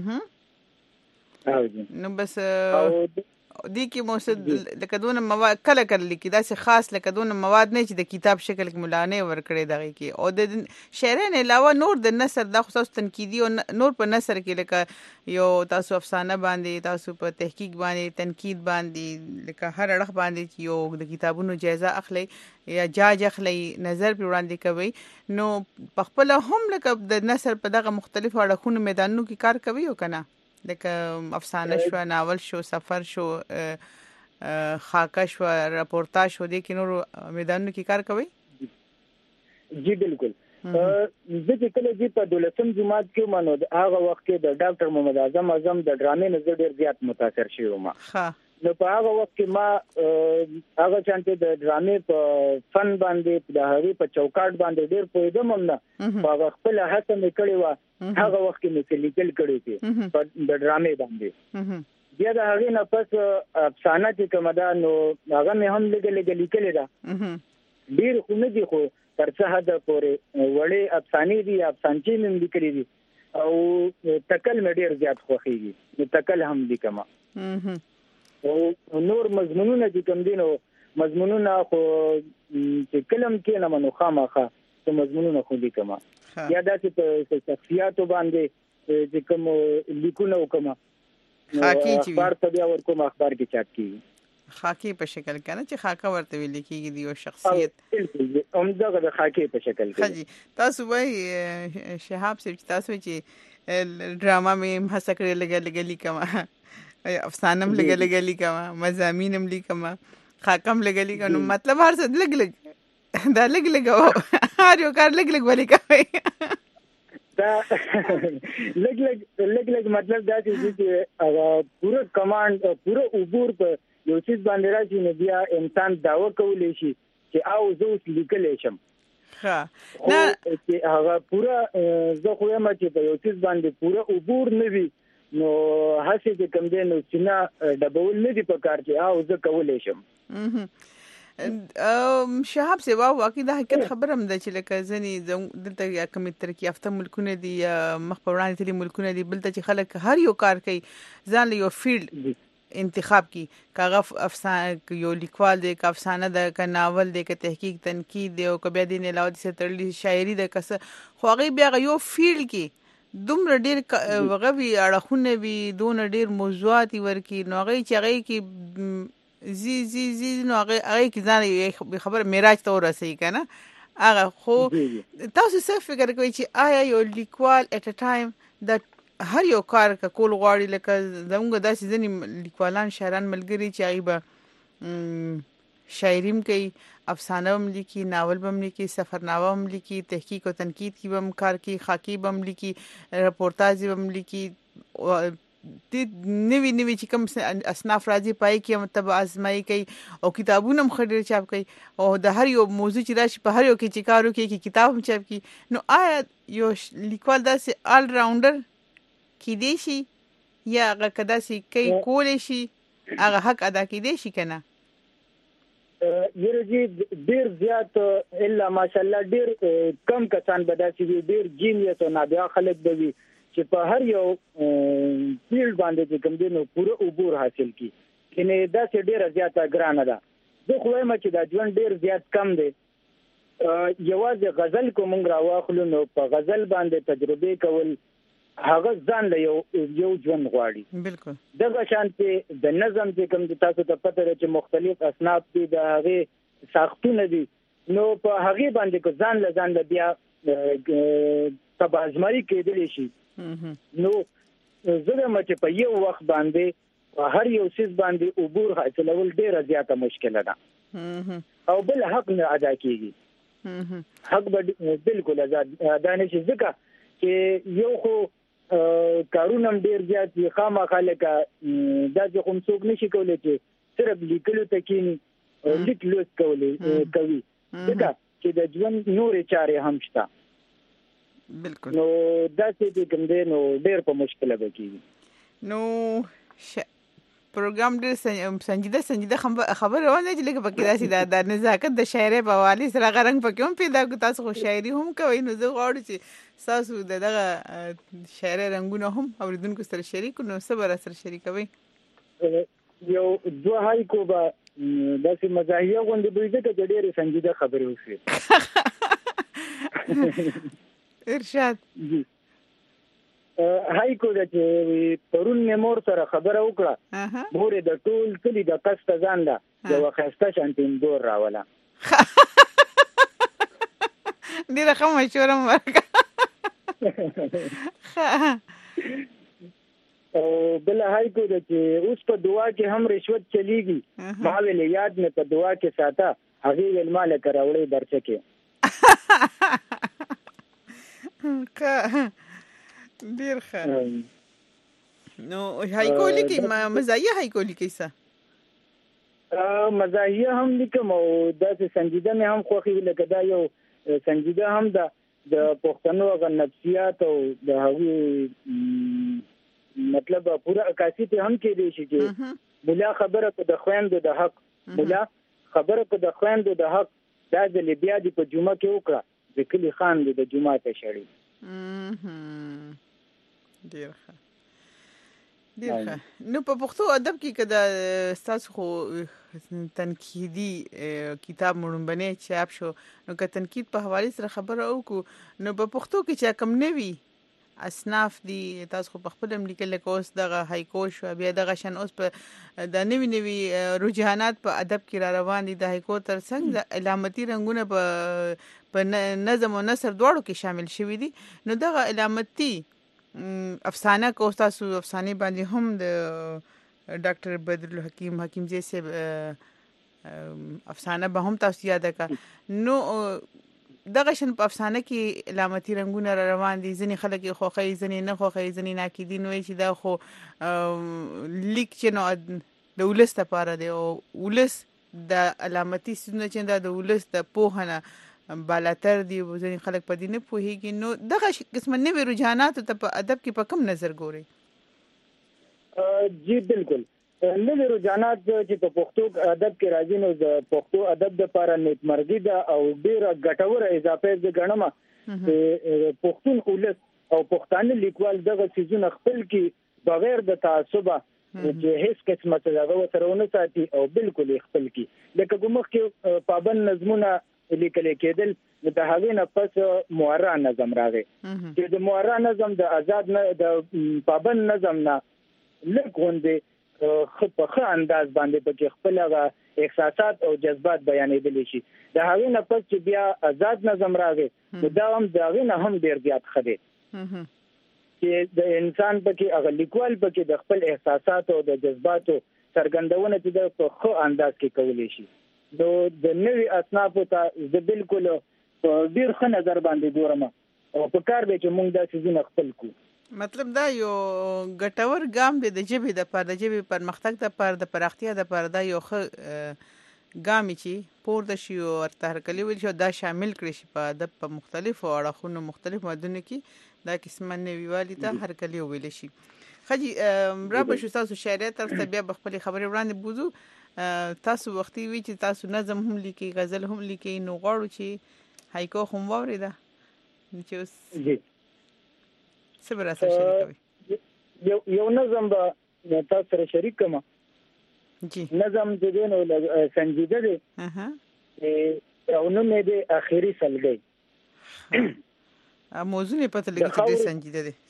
نو بس دې کې موسد لکه دونه مواد کله کله لیکي داسې خاص لکه دونه مواد نه چې د کتاب شکل کې ملانه ورکړي دغه کې، او د شعرانه علاوه نور د نثر د خصوص تنقیدی او نور په نثر کې لکه یو تاسو افسانه باندې تاسو په تحقیق باندې تنقید باندې لکه هر اړخ باندې یو د کتابونو جایزه اخلي یا جاج اخلي نظر په وړاندې کوي. نو په خپل هم لکه د نثر په دغه مختلف اړخونو میدانونو کې کار کوي او کنه لکه افسانه شو، ناول شو، سفر شو، خاکه شو، راپورتاژ شو، دې کې نور میدانونو کې کار کوي؟ جی بالکل. زه چې کله چې په 12م جماعت کې مانو هغه وخت کې د ډاکټر محمد اعظم د ډرامې نه ډېر زیات متاثر شوم. نو په هغه وخت کې ما هغه چانته د ډرامې په فن باندې د هغې په چوکاټ باندې ډېر پوهېدم هم نه، هغه خپل هڅه مې کړې وه هغه وخت کې مې لیکل کړي دي په د ډرامې باندې. بیا د هغې نه پس افسانه چې کومه ده نو هغه مې هم لږ لیکلې ده، ډېر خو نه دي خو تر څه حده پورې وړې افسانې دي، افسانچې مې لیکلې دي او تکل مې ډېر زیات خوښېږي نو تکل هم لیکم. او نور مضمونونه چې کوم دي نو مضمونونه خو چې کلم کې نه منو خامخا ته مضمونونه خو لیکم یا داسې په شخصیاتو باندې چې کوم لیکونه وکم اخبار ته بیا ورکوم اخبار کې چاپ کیږي خاکی په شکل کنه چې خاکه ورته ویل کېږي دی او شخصیت همدغه د خاکی په شکل کې. تاسو وای شهاب صاحب تاسو چې ډراما مې هڅه کړې لګا لیکم افسانه هم لګا لیکم مضامین هم لیکم خاکم لګا لیکم نو مطلب هر څه لګ دا لګ هر یو کار لګ ولې کوي دا لګ مطلب دا چې پوره کمانډ پوره عبور په یو څه باندې راځي نو بیا انسان داوا کولی شي چې او زه اوس لیکلی شم. نه چې هغه پوره زه خو یم چې په یو څه باندې پوره عبور نه وي نو هڅه چې کوم دی نو سینه ډبول نه دي په کار چې او زه کولی شم. شهاب سیوا واقعي دا حقیقت خبر هم ده چې لکه ځنې دلته یا کومې ترقي یافته ملکونه دي یا مخ په وړاندې تللي ملکونه دي بلته چې خلک هر یو کار کوي ځان له یو فیلډ انتخاب کی کاغه افسانه یو لیکوال دی که افسانه ده که ناول دی که تحقیق تنقید دی او که بیا دې نه علاوه داسې تړلي شاعري ده که څه خو هغې بیا یو فیلډ کې دومره ډېر هغه وي اړخونه وي دونه ډېر موضوعات یې ورکړي نو هغې چې هغې کې زی نو هغې کې ځان خبره معراج ته ورسوي که نه هغه خو تاسو څه فکر کوئ چې آیا یو لیکوال اټ ا ټایم د هر یو کار کول غواړي لکه زموږ داسې ځینې لیکوالان شاعران ملګري چې هغې به شاعري هم کوي افسانه هم لیکي ناول به هم لیکي سفرنامه هم لیکي تحقیق او تنقید کې به هم کار کوي خاکی به هم لیکي راپورتاژ به هم لیکي نوی چې کوم اصناف راځي پای کې مطلب ازمایي کوي او کتابونه هم خډیر چاپ کوي او د هر یو موضوع چې راشي په هر یو کې چې کارو کوي کتاب هم چاپ کوي. نو آیا یو لیکوال داسې آل راونډر کیدی شي یا هغه کدا سي کوي کولای شي هغه حق ادا کیدی شي کنه؟ یره جی ډیر زیات الا ماشاءالله ډیر کم کسان بداسي ډیر جینیس او نابغه خلک دی چې په هر یو فیلډ باندې کوم دي نو پوره عبور حاصل کی کنه دا چې ډیر زیات ګرانه ده. زه خو وایم چې دا ژوند ډیر زیات کم دی. یوازې غزل کوم راواخلو نو په غزل باندې تجربه کول هغه ځان له یو ژوند غواړي. بالکل دغه شانتي د نظم چې کوم تاسو ته پته لري چې مختلف اصناف دي د هغه ساختونه دي نو په هغه باندې کو ځان له بیا تبازمري کېدل شي. نو زه مچ په یو وخت باندې هر یو سیس باندې عبور حاصلول ډیره زیاته مشکله ده او بل حق نه ادا کیږي. حق بالکل ادا نشي ځکه چې یو خو کارونه ډیر زیات خامخا لکه دا چې کوم څوک نشي کولای چې صرف لیکلو تکینی لیک لوس کوي ځکه چې د ژوند نورې چارې هم شته. بالکل نو دا چې کوم دی نو ډیر په مشکله بکیږي. نو پروګرام ډیر سنجیده خبره ونه چې لکه پکې داسې د نزاکت د شاعرۍ په حواله سره غرنګ پکې هم پیدا کو. تاسو خو شاعري هم کوي نو زه غواړم چې تاسو دغه شاعرۍ رنگونه هم اوریدونکو سره شریک نو صبر سره شریکوي. یو دوه هایکو به داسې مزاحیه غونډه به دې ته ډېرې سنجیده خبرې وشي. ارشاد جی هایکو د پرون مور سره خبره وکړه مور د ټول کلی د قصد ځان ده یو خسته شانتین دور راوله ډیره ښه مشوره ورکړه. او بل هایکو د چې اوس په دعا کې هم رشوت چلیږي ما ویل یاد مې په دعا کې ساته هغه ویل مال کراوړې درچکه ډیر ښه. نو هایکو لیکي مزاحیه هایکو لیکي څه مزاحیه هم لیکم او داسې سنجیده مې هم خوښي لکه دا یو سنجیده هم د پښتنو غو نفسیات او د هغوی مطلب پورا عکاسی ته هم کې دی چې بلا خبره کو د خويندو د حق بلا خبره کو د خويندو د حق دا د بیا د په جمعه کې وکړه د کلی خان د جمعه ته شړی. ډیر ښه. نو په پښتو ادب کې کدا تاسو خو تنقیدي کتاب مړومبنه چاپ شو نو که تنقید په حواله سره خبره وکړو نو په پښتو کې چې کم نوي اصناف دي تاسو خو په خپل لیکل کوس دغه هایکو شو بیا دغه شان اوس په د نوي رجحانات په ادب کې را روان دي د هایکو ترڅنګ د علامتي رنگونه په نظم او نثر دواړو کې شامل شوي دي. نو دغه علامتي افسانه کو تاسو افسانه باندې هم د ډاکټر بدرالحکیم حکیمزی سے افسانه به هم تاسو یاد کا. نو دغه شن په افسانه کې علامتي رنگونه را روان دي ځنې خلک خوخی ځنې نه خوخی ځنې ناکیدین وایي چې دا خو لیک چې نو د ولس لپاره دی او ولس د علامتي سونه چې د ولس د پوهنه بالاتر دی ځنې خلک په دې نه پوهیږي. نو دغه قسم نوې رجحانات ته په ادب کې په کوم نظر ګوري؟ جی بالکل نوې رجحانات چې په پښتو ادب کې راځي نو د پښتو ادب لپاره نیکمرغي ده او ډیره ګټوره اضافه ده ګڼم. پښتون ولس او پښتانه لیکوال دغه سيزونه خپل کې بغیر د تعصب چې هیڅ قسمه دغه وسرونه ساتي او بالکل خپل کې لکه کومه کې پابند نظمونه لیکل کېدل د هغې نه پس مورا نظم راغی چې د مورا نظم د آزاد نه د پابند نظم نه لکوندې په ښه انداز باندې پکې خپل احساسات او جذبات بیانېدل شي. د هغې نه پس چې بیا آزاد نظم راغی دا هم د هغې نه هم ډېر زیات ښه دی چې د انسان پکې هغه لیکوال پکې د خپل احساسات او د جذباتو څرګندونه چې په ښه انداز کې کولی شي. نو د نوې اصنافو ته زه بالکل ډېر ښه نظر باندې ګورم او په کار دی چې موږ دا څیزونه خپل کړو مطلب دا یو ګټور ګام دی د ژبې د ژبې پرمختګ د پراختیا د دا یو ګامي چې پورته شي او تحرکلي ویل شي دا شامل کړي شي په ادب په مختلفو اړخونو مختلف مدنونو کې دا قسمه نویوالي ته هرکلي ویل شي. خجی را به شو تاسو شاعریت طرف ته بیا خپل خبرې وړاندې بوزو. تاسو وختي وی چې تاسو نظم هم لیکي غزل هم لیکي نو غواړو چې هایکو هم واوري دا چې اوس جی څه به سره شریکوي یو نظم به تاسو سره شریک کما. جی نظم د دې نو سنجیده دی او نو مې د اخیری سلګي موضوع نه پته لګی چې د سنجیده دی.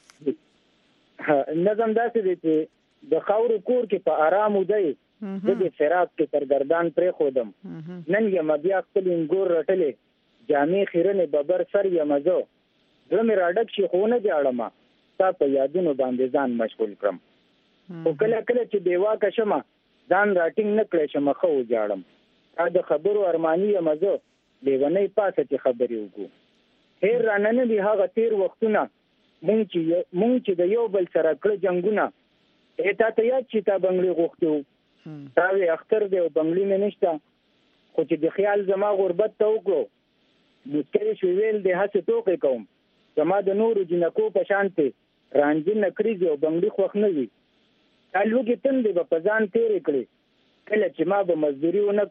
نظم داسې دی چې د خاورو کور کې په آرام ودی د فراق کې سرګردان پرې خودم نن یم بیا خپل انګور رټلې جامې خیرنې ببر سر یم زه زړه مې راډک شي خو نه جاړم تا په یادونو باندې ځان مشغول کړم خو کله کله چې بیواکه شمه ځان راټینګ نه کړی شمه ښه وجاړم تا د خبرو ارماني یم زه لیونۍ پاسه چې خبرې وکړو هیر رانه دي هغه تیر وختونه مونږ چې د یو بل سره کړه جنګونه تا ته یاد چې تا بنګلي غوښتو تا وی اختر دی او بنګلي مې نشته خو چې د خیال زما غربت ته وکړو مسکرې شو ویل د هڅې ټوکې کوم زما د نورو جنکو په شانتې رانجین نکریږي او بنګلي خوښ نه وي تا لوږې تندې به په ځان تېرې کړې کله چې ما به مزدوري ونه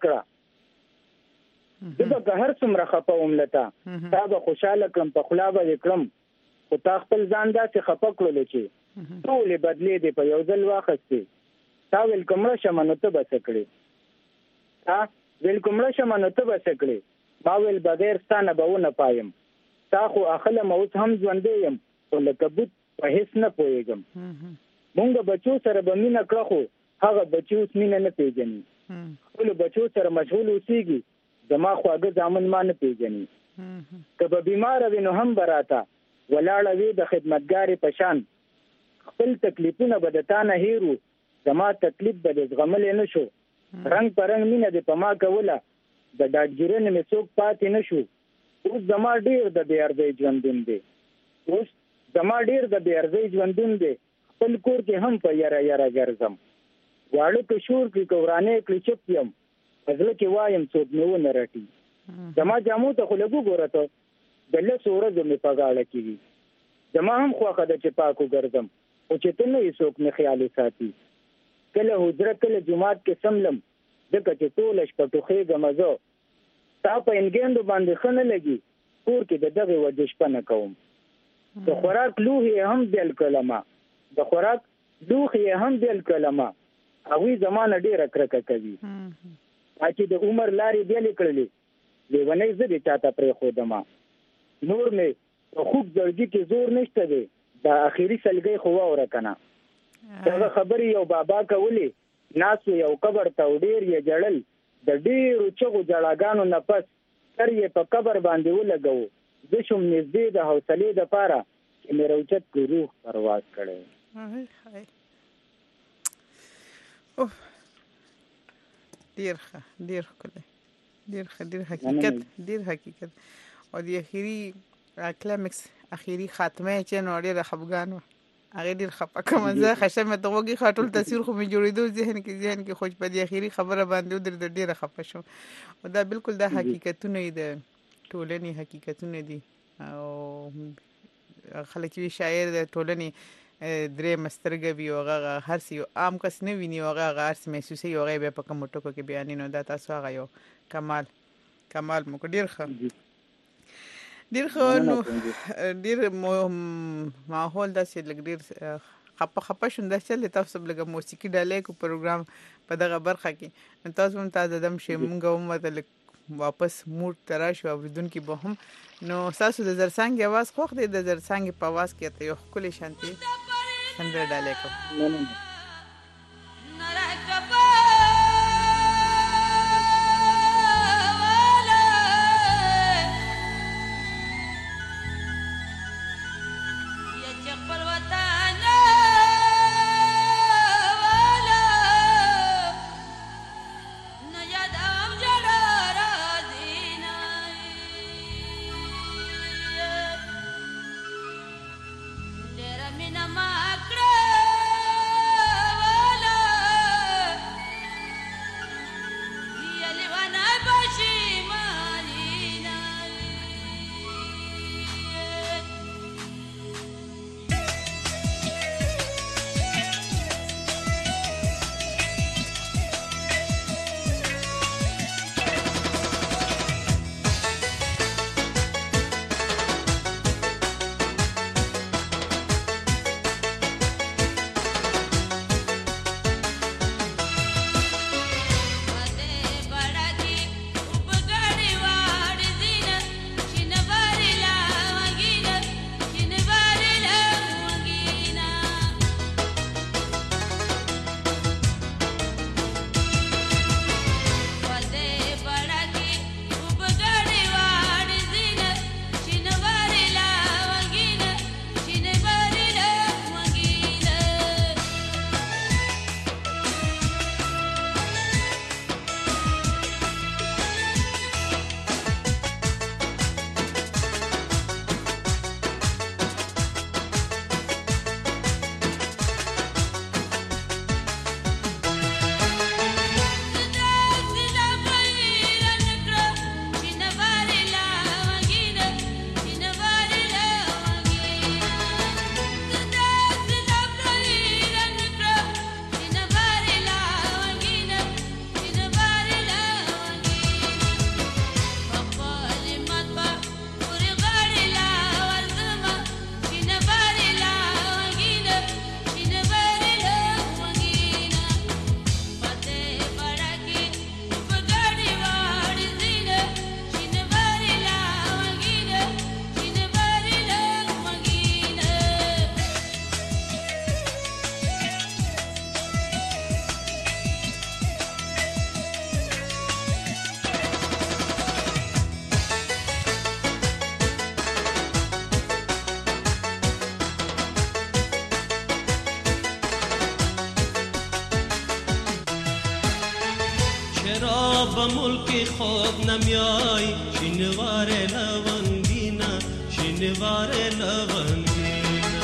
کړه زه به که هر څومره خفه وم لتا تا به خوشحاله کړم په خوله به دې کړم خو تا خپل ځان داسې خفه کړلو چې ټولې بدلې دې په یو ځل واخیستې تا ویل که مړه شمه نو ته به څه کړې تا ویل که مړه شمه نو ته به څه کړې ما ویل بغیر ستا نه به ونه پایم تا خو اخلم اوس هم ژوندی یم خو لکه بوت په هېڅ نه پوهېږم مونږ بچو سره به مینه کړه خو هغه بچي اوس مینه نه پیژني خپلو بچو سره مشغول اوسېږي زما خواږه زامن ما نه پیژني که به بیماره وي نو هم به راته ولاړه وي د خدمتګارې په شان خپل تکلیفونه به د تا نه هېرو زما تکلیف به د زغملی نه شو رنګ په رنګ مینه دې په ما کوله د ډاډګیرنې مې څوک پاتې نه شو اوس زما ډېر د بې ارزۍ ژوندون دی اوس زما ډېر د بې ارزۍ ژوندون دی خپل کور کې هم په یره یره ګرځم واړه که شور کړي که ورانې کړي چپ یم په زړه کې وایم څوک مې ونه رټي زما جامو ته خو لږ وګوره ته د لسو ورځو مې په غاړه کې وي زما هم خوښه ده چې پاک وګرځم خو چې ته نه یې څوک مې خیال ساتي کله حجره کله جومات کې سملم ځکه چې ټوله شپه ټوخېږم زه تا په انګینډو باندې ښه نه لګي کور کې د دغې وجې شپه نه کوم د خوراک لوښي یې هم بیل کړلم هغوی زما نه ډېره کرکه کوي چې د عمر لارې بیلې کړلې لیونۍ زه دې چا ته پرېښودم نور مې په خوږ زړګي کې زور نشته دی دا اخري سلګۍ خو واوره که نه دغه خبرې یو بابا کولې ناست یو قبر ته او ډېر یې جړل د ډېرو چغو جړاګانو نه پس سر یې په قبر باندې ولګوو زه شوم نږدې د حوصلې دپاره چې مې روچت کړو روح پرواز کړی ډېر ښه ډېر ښکلی ډېر حقیقت او د اخري کلایمکس اخري خاتمه چې نو ډېره خفګان وه هغې ډېر خفه کړم زه خشه مې ته وږي ښه ټول تصویر خو مې جوړېدو ذهن کې خو په دې اخري خبره باندې ودرېده ډېره خفه شوم او دا بالکل دا حقیقتونه یې د ټولنې حقیقتونه دي او خلک وي شاعر د ټولنې درې مسترګه وي او هغه هر څه یو عام کس نه ویني او هغه هر څه محسوسوي او هغه بیا په کومو ټکو کې بیانوي نو دا تاسو هغه یو کمال مو ډېر ښه نو ډېر ماحول داسې لږ ډېر خپه شوم داسې چل تاسو لږه موسیقي ډالۍ کو پروګرام په دغه برخه کې نو تاسو هم تازه دم شئ مونږ هم ورته واپس موډ ته راشو اورېدونکي به هم نو ستاسو د زرڅانګې اواز خوښ دی د زرڅانګې په اواز کې ته یو ښکلې شانتې سندره ډالۍ کوم Did ملک خود نمیای شینوار لونگینا شینوار لونگینا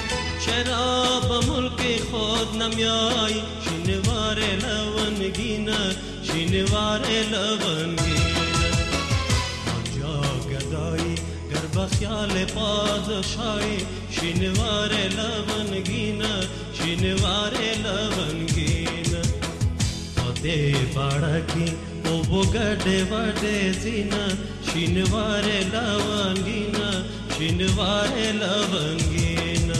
چرا به ملک خود نمیای شینوار لونگینا شینوار لونگینا آنجا گدایی گر بخیال پادشاهی شینوار لونگینا شینوار لونگینا دے باڑا کی او بگڑے وڈے زینا شینوارے لونگینا شینوارے لونگینا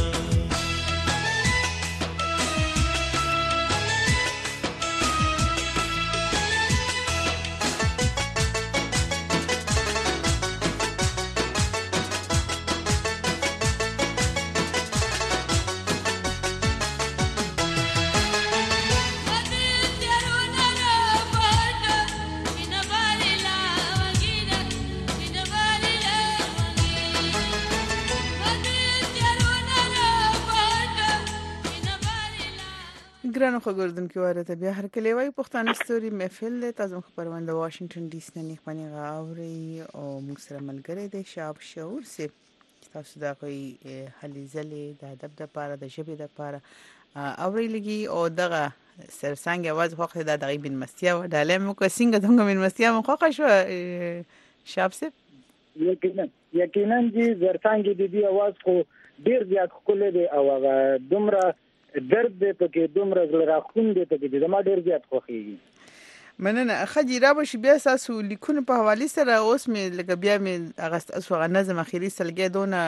ګرانو خبردونکو ورته بیا هر کله وای پښتانه ستوري محفل له تاسو خبرونه واشنگټن ډي سي نه خپل غاوري او موږ سره ملګری دی شاب شعور سي تاسو دا کوي هلي زلي د ادب د پاره د ژبې د پاره اوري لګي او دغه سرسنګ आवाज خوخه د دغه بن مستیا و ډاله مو کو څنګه دغه بن مستیا مو خوښ شو شاب سي یقینا دي زرسنګ دي دی आवाज کو ډیر زیات خپل دی او دومره درد دې پکې دومره زړه راخون دې پکې د ما ډیر زیات خوښيږي مننه خجیره به شي بیا تاسو لیکونه په حواله سره اوس مې لګ بیا مې اغست اسوغه نظم اخیری سلګې دونه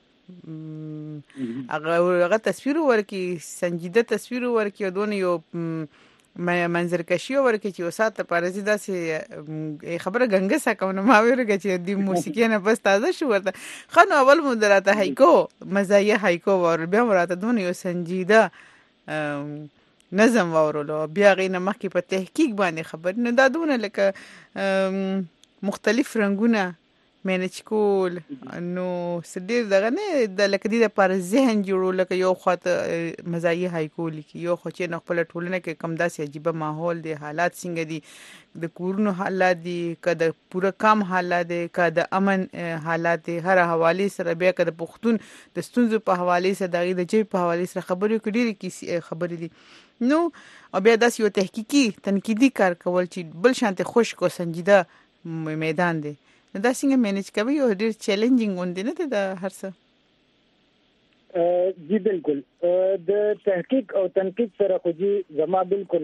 هغه تصویر ورکی سنجیده تصویر ورکی دونه یو منظر کشي ورکی چې وساته پارزي داسې خبره غنګسه کوم ما ویرګه چې د موسیقي نه بس تازه شو ورته خنو اول مدراته هایکو مزایه هایکو ور بیا مراته دونه یو سنجیده نظم ورولو بیا غینه مخکې په تحقیق باندې خبر نه دادونه لکه مختلف رنگونه مینج کول نو سدیر دغه نه د لکه د پر ذهن جوړول لکه یو خاطر مزایي هایکو لیکي یو خو چې نه خپل ټولنه کې کم داسې عجیب ماحول دی حالات څنګه دي د کورونو حالات دي کده پوره کم حالات دي کده امن حالات دي هر حواله سره بیا کده پښتون د ستونزو په حواله سره دغه د جې په حواله سره خبرې کړي کی خبرې دي نو او بیا داسې یو تحقیقي تنقیدي کار کول چې بل شانته خشک او سنجیده میدان دی دا څنګه مینج کوي او ډیر چیلنجینګ وندي نه ده هر څه جی بالکل د تحقیق او تنقید سره خو جی زما بالکل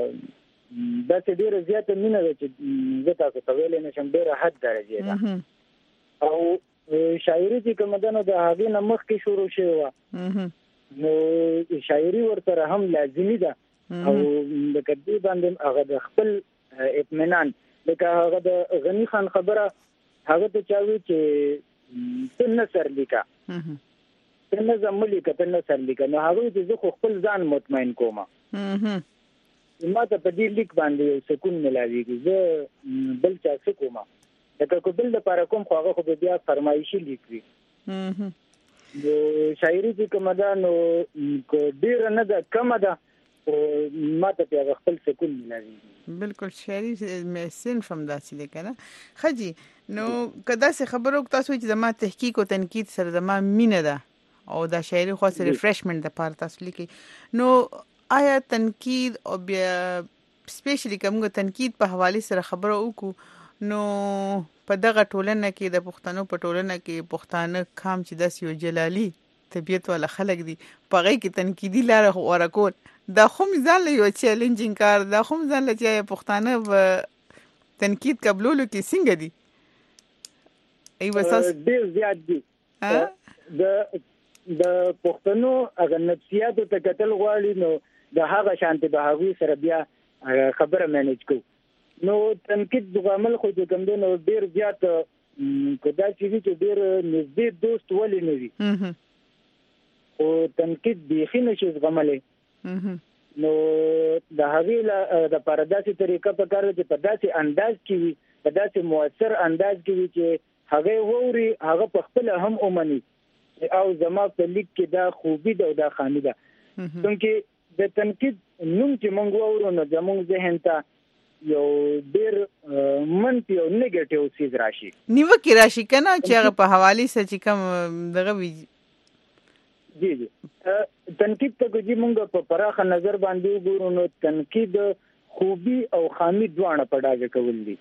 دا چې ډیره زیاته مینه ده چې زه تاسو ته ویلې نشم ډیره حد درجه ده او شاعري چې کوم ده نو د هغې نه مخکې شروع شوې وه نو شاعري ورسره هم لازمي ده او د کدی باندې هغه د خپل اطمینان لکه هغه د غنی خان خبره هغه ته چاوي چې څنګه نثر لیکا څنګه نظم لیکا څنګه نثر لیکا نو هغه چې زه خپل ځان مطمئن کوم ما ته په دې لیک باندې یو سکون ملاويږي زه بل چا څه کوم دا کوم لپاره کوم خو هغه خو بیا فرمایشي لیکي نو شاعري چې کومه ده نو ډیر نه ده کم ده ما ته په خپل سکون ملاويږي بالکل شاعري مې فهم داسې دی کنه خجی نو کدا څه خبرو تاسو چې زما تحقیق او تنقید سره زما مینه ده او دا شاعري خو سره ریفرشمنت د پاره تاسو لیکي نو آیا تنقید او بیا سپیشلی کومه تنقید په حواله سره خبرو وکړو نو په دغه ټولنه کې د پښتنو په ټولنه کې پښتانه کام چې داس یو جلالي طبيعت ولا خلق دي پغې کې تنقیدی لار ورکول دا خو ځان له یو چیلنجینګ کار دا خو ځان له چې پښتانه تنقید قبولولو کې څنګه دي ای وساس ډیر زیات دي د پښتنو هغه نفسیات ته کتل غواړي نو د هغه شانتي به هغه سره بیا خبره مینج کو نو تنقید د عمل خو د کوم نو ډیر زیات کدا چې ډیر نږدې دوست ولې نه وي او تنقید بيخي نشي زغملې نو د هغې د پرداسي طریقه په کار چې په داسې انداز کې وي په داسې مؤثر انداز کې وي چې هغه ووري هغه په خپل هم اومني او زما په لیک کې دا خوبي ده او دا خامي ده څنګه د تنقید نوم چې مونږ وورو نو زموږ ذهن ته یو ډیر منفي او نیگیټیو سیز راشي نیوکه راشي کنه چې هغه په حواله سچ کم دغه وی جی تنقید ته چې مونږ په پراخه نظر باندې وګورو نو تنقید خوبي او خامي دواړه په ډاګه کول دي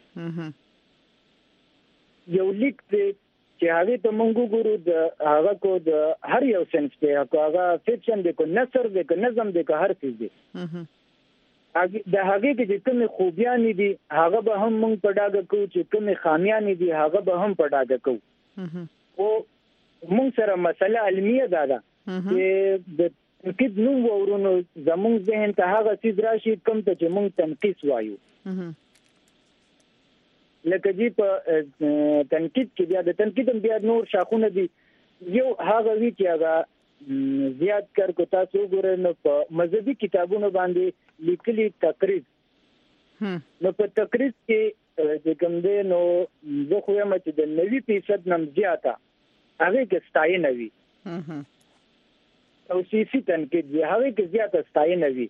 یو لیک چې هغه ته مونږ وګورو د هغه کو د هر یو سنس ته هغه فکشن دی کو نثر دی کو نظم دی کو هر څه دی د هغه کې کومه خوبیان دي هغه به هم مونږ په ډاګه کو چې کومه خامیان دي هغه به هم په ډاګه کو او مونږ سره مسله علمیه ده چې د تنقید نو ورونو زموږ ذهن ته هغه څه راشي کوم ته چې مونږ تنقید وایو لکه جی په تنقید کې بیا د تنقید بیا نور شاخونه دي یو هغه وی چې هغه زیات کار کو تاسو وګورئ نو په مذهبي کتابونو باندې لیکلي تقریر نو په تقریر کې د کوم دی نو زه خو یم چې د 90% نم زیاته هغه کې ستاینه وي او سیاسي تنقید دی هغه کې زیاته ستاینه وي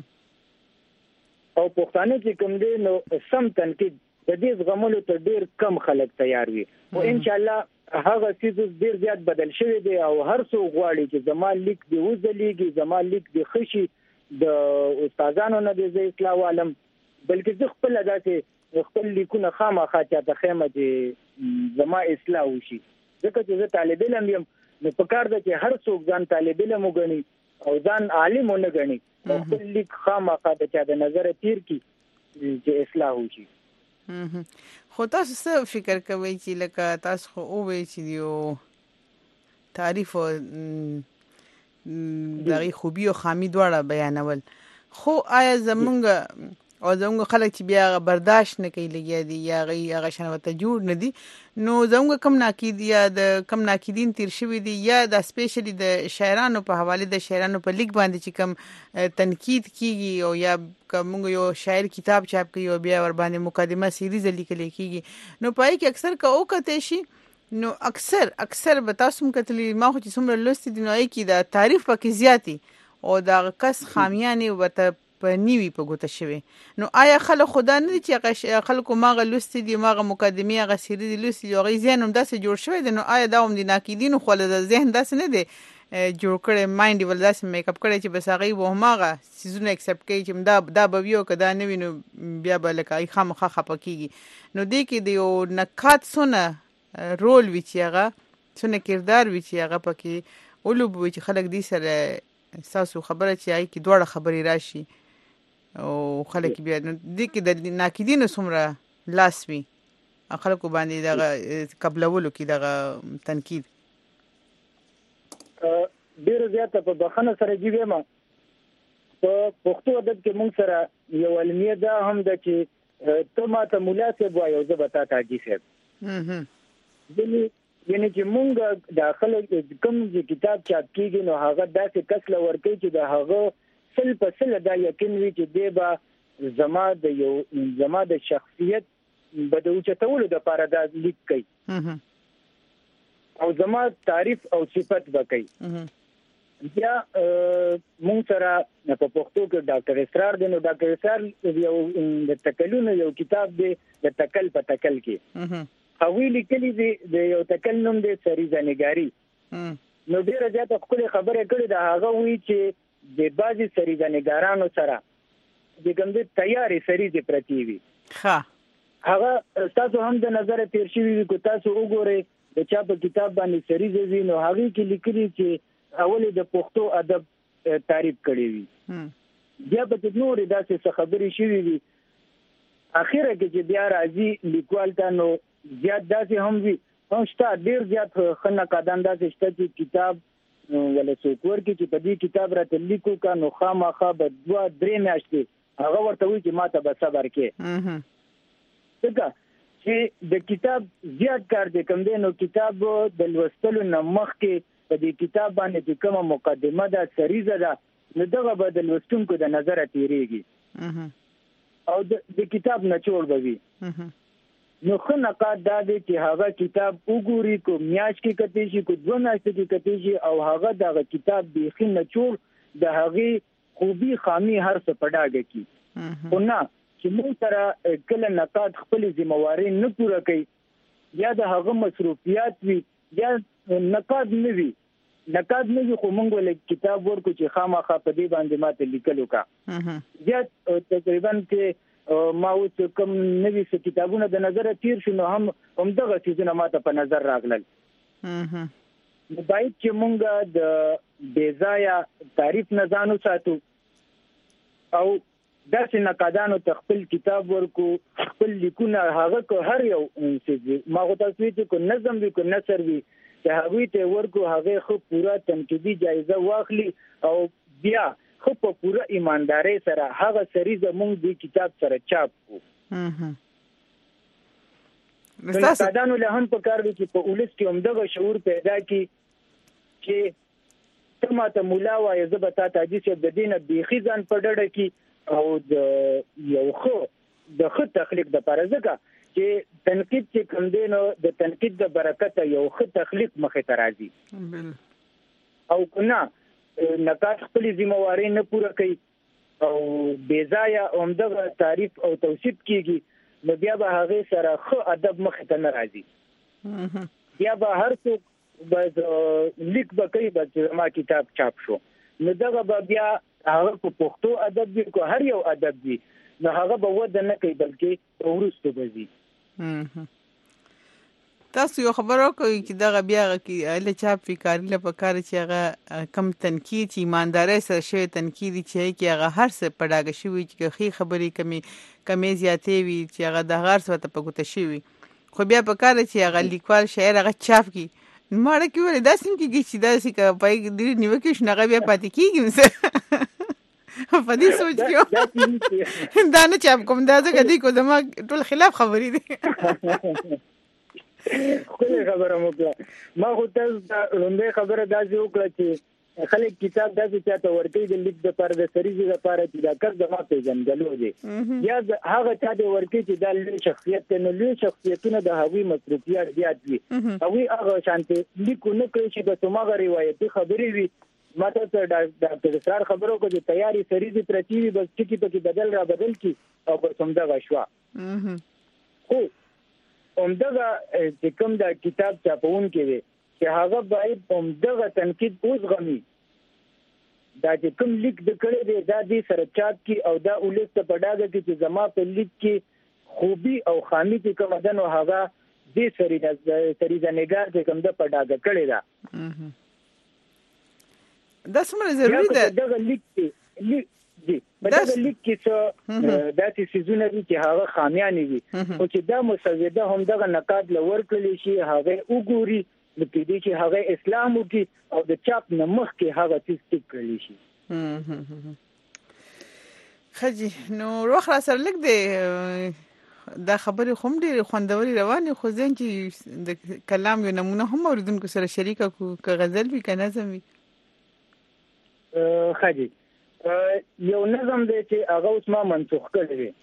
او پښتانه چې کوم دی نو سم تنقید د دې زغملو ته ډیر کم خلک تیار وي او ان شاء الله هغه څه ډیر زیات بدل شوی دی او هر څو غواړي چې زما لیک دی وزلیږي زما لیک دی خشي د استادانو نه دی زه اصلاح عالم بلکې زه خپل داسې خپل لیکونه خامخا چاته خیمه چې زما اصلاح وشي ځکه چې زه طالب علم یم نو په کار ده چې هر څوک ځان طالب علم وګڼي او ځان عالم ونه ګڼي خپل لیک خامخا د چا د نظر تیر کی چې اصلاح وشي خو تاسو څه فکر کوئ چې لکه تاسو خو وایي چې یو تعریف دغه خوبي او خامي دواړه بیانول خو آیا زمونږ او زموږ خلک چې بیا برداشت نه کوي لګیا دي یا هغه شان ورته جوړ نه دي نو زموږ کم ناقید یا د کم ناقدین تیر شوي دي یا د سپیشلی د شاعرانو په حواله د شاعرانو په لیک باندې چې کم تنقید کیږي او یا کوم یو شاعر کتاب چاپ کوي او بیا ور باندې مقدمه سیریز لیکل کیږي نو پای کې اکثر کا او کته شي نو اکثر به تاسو مکتلی ما خو چې څومره لوستي دي نو کې د تعریف پکې زیاتی او دا کس خامیانه وته په نیوي په ګوته شوی نو آیا خلک خدا نه دي چې خلکو ماغه لوستي دي ماغه مقدمه هغه سیریز لوستي او غي ذهن هم داسې جوړ شوی دی نو آیا دا هم دي ناقدین خو له ذهن داسې نه دی جوړ کړي مایند ول داسې میک اپ کړي چې بس هغه و هماغه سيزونه اکسپټ کوي چې دا به یو کدا نه وینو بیا به لکه خامخا خپکیږي نو دې کې د یو نقاد سونه رول وی چې هغه سونه کردار وی چې هغه پکې اولوب وی چې خلک دې سره ساسو خبره چې هي کې دوړه خبري راشي او خلک بیا دې کې د ناقدینو څومره لاس وی خلکو باندې دغه قبلولو کې دغه تنقید ډیر زیاته په بخنه سره جیبه ما په پښتو ادب کې موږ سره یو علمیه ده هم د چې ته ماته مناسب وایو زه به تا ته صاحب یعنی چې موږ داخله کوم چې کتاب چاپ کیږي نو هغه داسې کس لور کوي چې د هغه سل په سل دا یقین وي چې دی به زما د شخصیت به د اوچتولو د لپاره دا لیک کوي او زما تعریف او صفت به کوي بیا مونږ سره په پښتو کې ډاکټر اسرار دی نو ډاکټر اسرار یو د تکلونو یو کتاب دی د تکل په تکل کې هغوی لیکلي دي د یو تکل نوم دی سریزه نګاري نو ډیره زیاته ښکلې خبرې کړې ده هغه وایي چې د بعضې سریزه نګارانو سره د کوم د تیارې سریزې پرتې وي هغه تاسو هم د نظره تیر شوي وي که تاسو وګورئ د چا په کتاب باندې سریزې وي نو هغې کې لیکلي چې اولې د پښتو ادب تعریف کړی وي بیا په نورې داسې څه خبرې شوي وي اخره کې چې بیا راځي لیکوال ته نو زیات داسې هم وي هم شته ډېر زیات ښه نقادان داسې شته چې کتاب ولا څوک ورکړي چې په دې کتاب راته لیکو کا نو خامخا به 2-3 میاشتې هغه ورته وایي چې ماته به صبر کې ځکه چې د کتاب زیات کار دی کوم دی نو کتاب د لوستلو نه مخکې په دې کتاب باندې چې کومه مقدمه ده سریزه ده نو دغه به د لوستونکو د نظره تیریږي او د کتاب نچوړ به وي نو ښه نقاد دا دی چې هغه کتاب وګوري کو میاشت کې کتې شي کو 2 میاشتې کې کتې شي او هغه دغه کتاب بیخي نچوړ د هغې خوبي خامي هر څه په ډاګه کړي خو نه چې موږ سره کله نقاد خپل ذمہواری نه پوره کوي یا د هغه مصروفیات وي یا نقاد نه وي خو موږ ول کتاب ورکو چې خامخا په دې باندې ماته لیکلو کا یا تقریبا کې ما اوس کوم نوې کتابونه د نظر تیر شو نو هم دغه چیزونه ماته په نظر راغلل باید چې مونږ د بیزایا تعریف نه ځانو ساتو او داسې نقادانو ته خپل کتاب ورکو خپل لیکونه هغه کو هر یو څه ما غو تاسو چې کو نظم وي کو نثر وي چې هغه ته ورکو هغه خو پورا تنقیدی جایزه واخلي او بیا خو په پوره ایمانداري سره هغه سریزه مونږ د کتاب سره چاپ کو نقادانو له هم په کار دي چې په اولس کې هم دغه شعور پیدا کی چې ته ماته مولا وایې زه به تا ته حدیث د دینه بیخي ځان په ډډه کې او د یو ښه تخلیق د پاره ځکه چې تنقید چې کوم دی نو د تنقید د برکته یو ښه تخلیق مخې ته راځي او کنه نقاد خپل ذمہواری نه پوره کوي او بیزایا عمده تعریف او توصیف کیږي نو بیا به هغه سره ښه ادب مخ ته نه راځي بیا به هر څوک به لیک به کوي چې ما کتاب چاپ شو نو دغه به بیا هغه په پښتو ادب وي کو هر یو ادب وي نو هغه به ود نه کوي بلکې ورسته بزي تاسو یو خبرو کوي چې دغه بیا کې له چاپ فکرې له پکاره چې هغه کم تنقید چې ایمانداري سره شوی تنقید چې هغه هر څه پډاګه شوی چې خې خبرې کمی زیاتې وي چې هغه د هر څه ته پګوت شوی خو بیا پکاره چې هغه لیکوال شاعر هغه چاپ کی ماړه کې ولې داسې کېږي چې داسې کا پای دې نیوکه شنه بیا پاتې کیږي په دې سوچ کې دا نه چاپ کوم دا ځکه دی کو زما ټول خلاف خبرې دي خو خبره مو کړه ما خو تاسو لومبه خبره داسې وکړه چې خلک کتاب داسې چاته ورکړي د لیک د پر د سریزي لپاره چې دا کار زما پیژندلو دي یا هغه چا د ورکړي چې د لوی شخصیت نه لوی شخصیتونه د هغوی مصروفیات زیات وي هغوی هغه شانته لیکو نه کوي چې د سماغه روایتي خبرې وي ماته د ډاکټر اسرار خبرو کو چې تیاری سریزي پرتی وي بس ټکی پکې بدل را بدل کی او په سمدا غشوا خو همدغه چې کوم دا کتاب چاپون کې وي چې هغه باید همدغه تنقید اوس غمي دا چې کوم لیک د کړي دی دا دې سره چاپ کی او دا ولست په ډاګه کې چې زما په لیک کې خوبي او خامي چې کوم ده نو هغه دې سریزه نگار چې کوم د په ډاګه کړي دا دا څومره ضروری ده دغه لیک کې دي دا لیک کې څه داسې سيزونه دي چې هغه خامیانې وي او چې دا مسوده هم دغه نقاد لور کړلی شي هغه وګوري نو کې دي چې هغه اسلام وکي او د چاپ نمخ کې هغه څه ټیک کړلی شي خجی نو روخ را سره لګ دی دا خبره هم ډېر خوندوري روانه خو ځین چې د کلام یو نمونه هم اوریدونکو سره شریکه کو غزل وی کنه نظم وی خجی یو نظم دی چې هغه اوس ما منسوخ کړی دی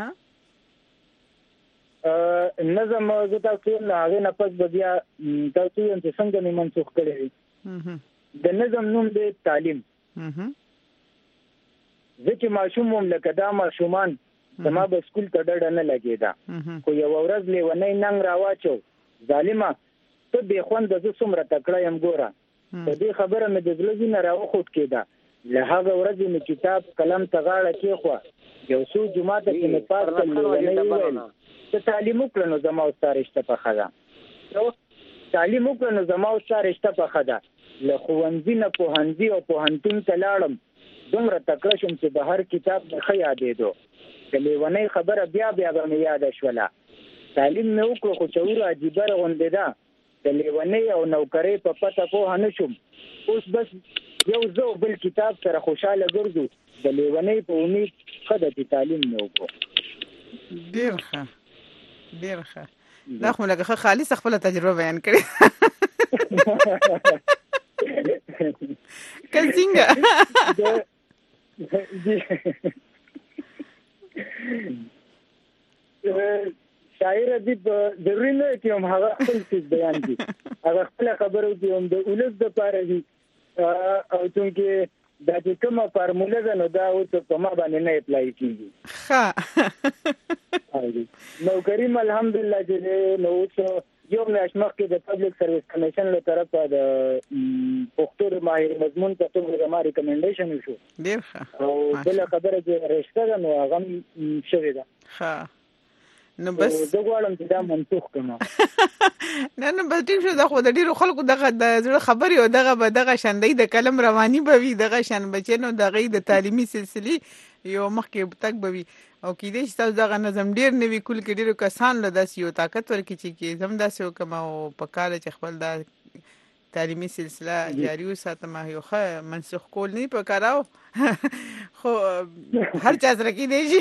نظم زه تاسو نه هغه نه پس بیا تاسو یې څنګه نه منسوخ کړی دی د نظم نوم دی تعلیم ځکه ماشوم هم لکه دا ماشومان زما به سکول ته ډډه نه لګېده خو یو ورځ لیونی ننګ راواچو ظالمه ته بې خونده زه څومره تکړه یم ګوره په دې خبره مې د زړه وینه راوخوت کېده له هغه ورځې مې کتاب قلم ته غاړه کېښوه یو څو جوماته کې مې پاس کړ لیونی وویل ته تعلیم وکړه نو زما او ستا رشته پخه ده تعلیم وکړه نو زما او ستا رشته پخه ده له ښوونځي نه پوهنځي او پوهنتون ته لاړم دومره تکړه شوم چې د هر کتاب مې ښه یادېدو د لیونۍ خبره بیا به مې یاده شوله تعلیم مې وکړو خو شعور عجیبه رغونډېده د لیونۍ او نوکرۍ په پته پوهه نه شوم اوس بس یو زه بل کتاب سره خوشاله ګرځو د لیونۍ په امید ښه ده چې تعلیم مې وکړو ډېر ښه دا خو لکه خالص خپله تجربه بیان کړې که څنګه شاعر ادیب ضروري نه چې هم هغه خپل څه بیان کړي هغه خپل خبرو کې هم د ولس لپاره دي او څنګه دا چې کومه فارموله ده نو دا اوس په ما باندې نه اپلای کیږي ښه نو کریم الحمدلله چې نو اوس یو میاشت مخکې د پبلک سرویس کمیشن له طرفه د پښتو د ماهر مضمون په توګه زما ریکمنډیشن وشو ډېر ښه او بل خبره چې رښتیا ده نو هغه شوې ده ښه نو بس زه غواړم چې دا منسوخ کړم نه بس ټیک شو دا خو د ډیرو خلکو دغه د زړه خبرې او دغه شاندې د کلم رواني به وي دغه شان بچنو دغه د تعلیمي سلسله یو مخکې تک به وي او کېدې چې تاسو دغه نظم ډیر نوي کول کې ډیرو کسان له داس یو طاقت ورکړي چې زم داسې وکم او په کال چې خپل د تعلیمي سلسله جاری وساتم یو ښه منسوخ کول نه پکاراو خو هر چا سره کې دی شي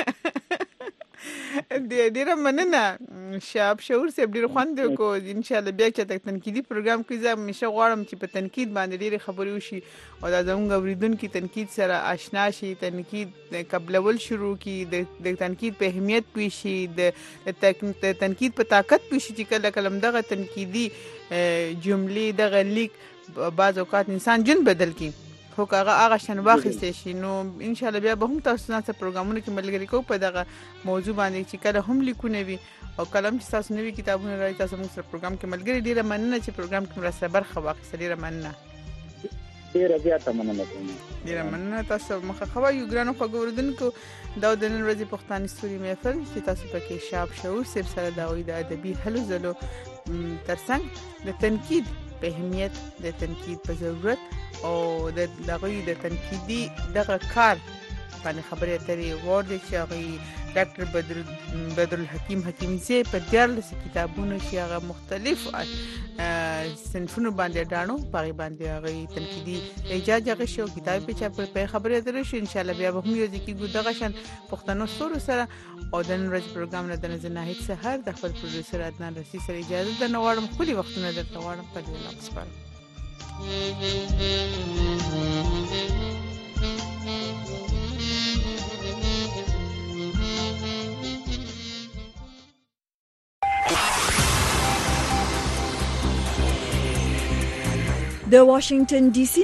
ډیره مننه شاب شعور صاحب ډیر خوند کو ان شاء الله بیا چې تنقیدي پروګرام کې زه همیشه غواړم چې په تنقید باندې ډیره خبرې وشي او دا زموږ اوریدونکو تنقید سره آشنا شي تنقید قبلول شروع کی د تنقید په اهمیت پوي شي د تنقید په طاقت پوي شي چې کله کلم دغه تنقیدي جملې دغه لیک بعض اوقات انسان جن بدل کی خو هغه شن واخیستې شي نو ان شاء الله بیا به هم تاسو نه پروګرامونه کې ملګری کو په دغه موضوع باندې چې کله هم لیکونه وي او کلم چې تاسو نوي کتابونه راځي تاسو موږ سره پروګرام کې ملګری ډیره مننه چې پروګرام کې مرسته برخه واخیستل ډیره مننه ډیره زیاته مننه ډیره مننه تاسو مخه خو یو ګرانو خبردونکو دا د نن ورځې پښتانه ستوري محفل چې تاسو پکې شاب شعور سره دا وې د ادبي هلو زلو ترڅنګ د تنقید په اهمیت د تنقید په ضرورت او د دغه د تنقیدي دغه کار باندې خبرې اترې وارد چې هغه ډاکټر بدر الحکیم حکیمزی په 14 کتابونو چې هغه مختلف صنفونو باندې ډاڼو باغی باندې هغه تنقیدي اجازه هغه شو کتاب په چاپ په خبرې اترې شو ان شاء الله بیا به هم یو ځکه ګډه شان پښتنو ستورو سره او د نن ورځ پروګرام نه د نهایت سحر د خپل پروډوسر عدنان رسی سره اجازه د نوړم خولي وختونه درته واړم په دې لپاره سپارم. د واشنگټن ډي سي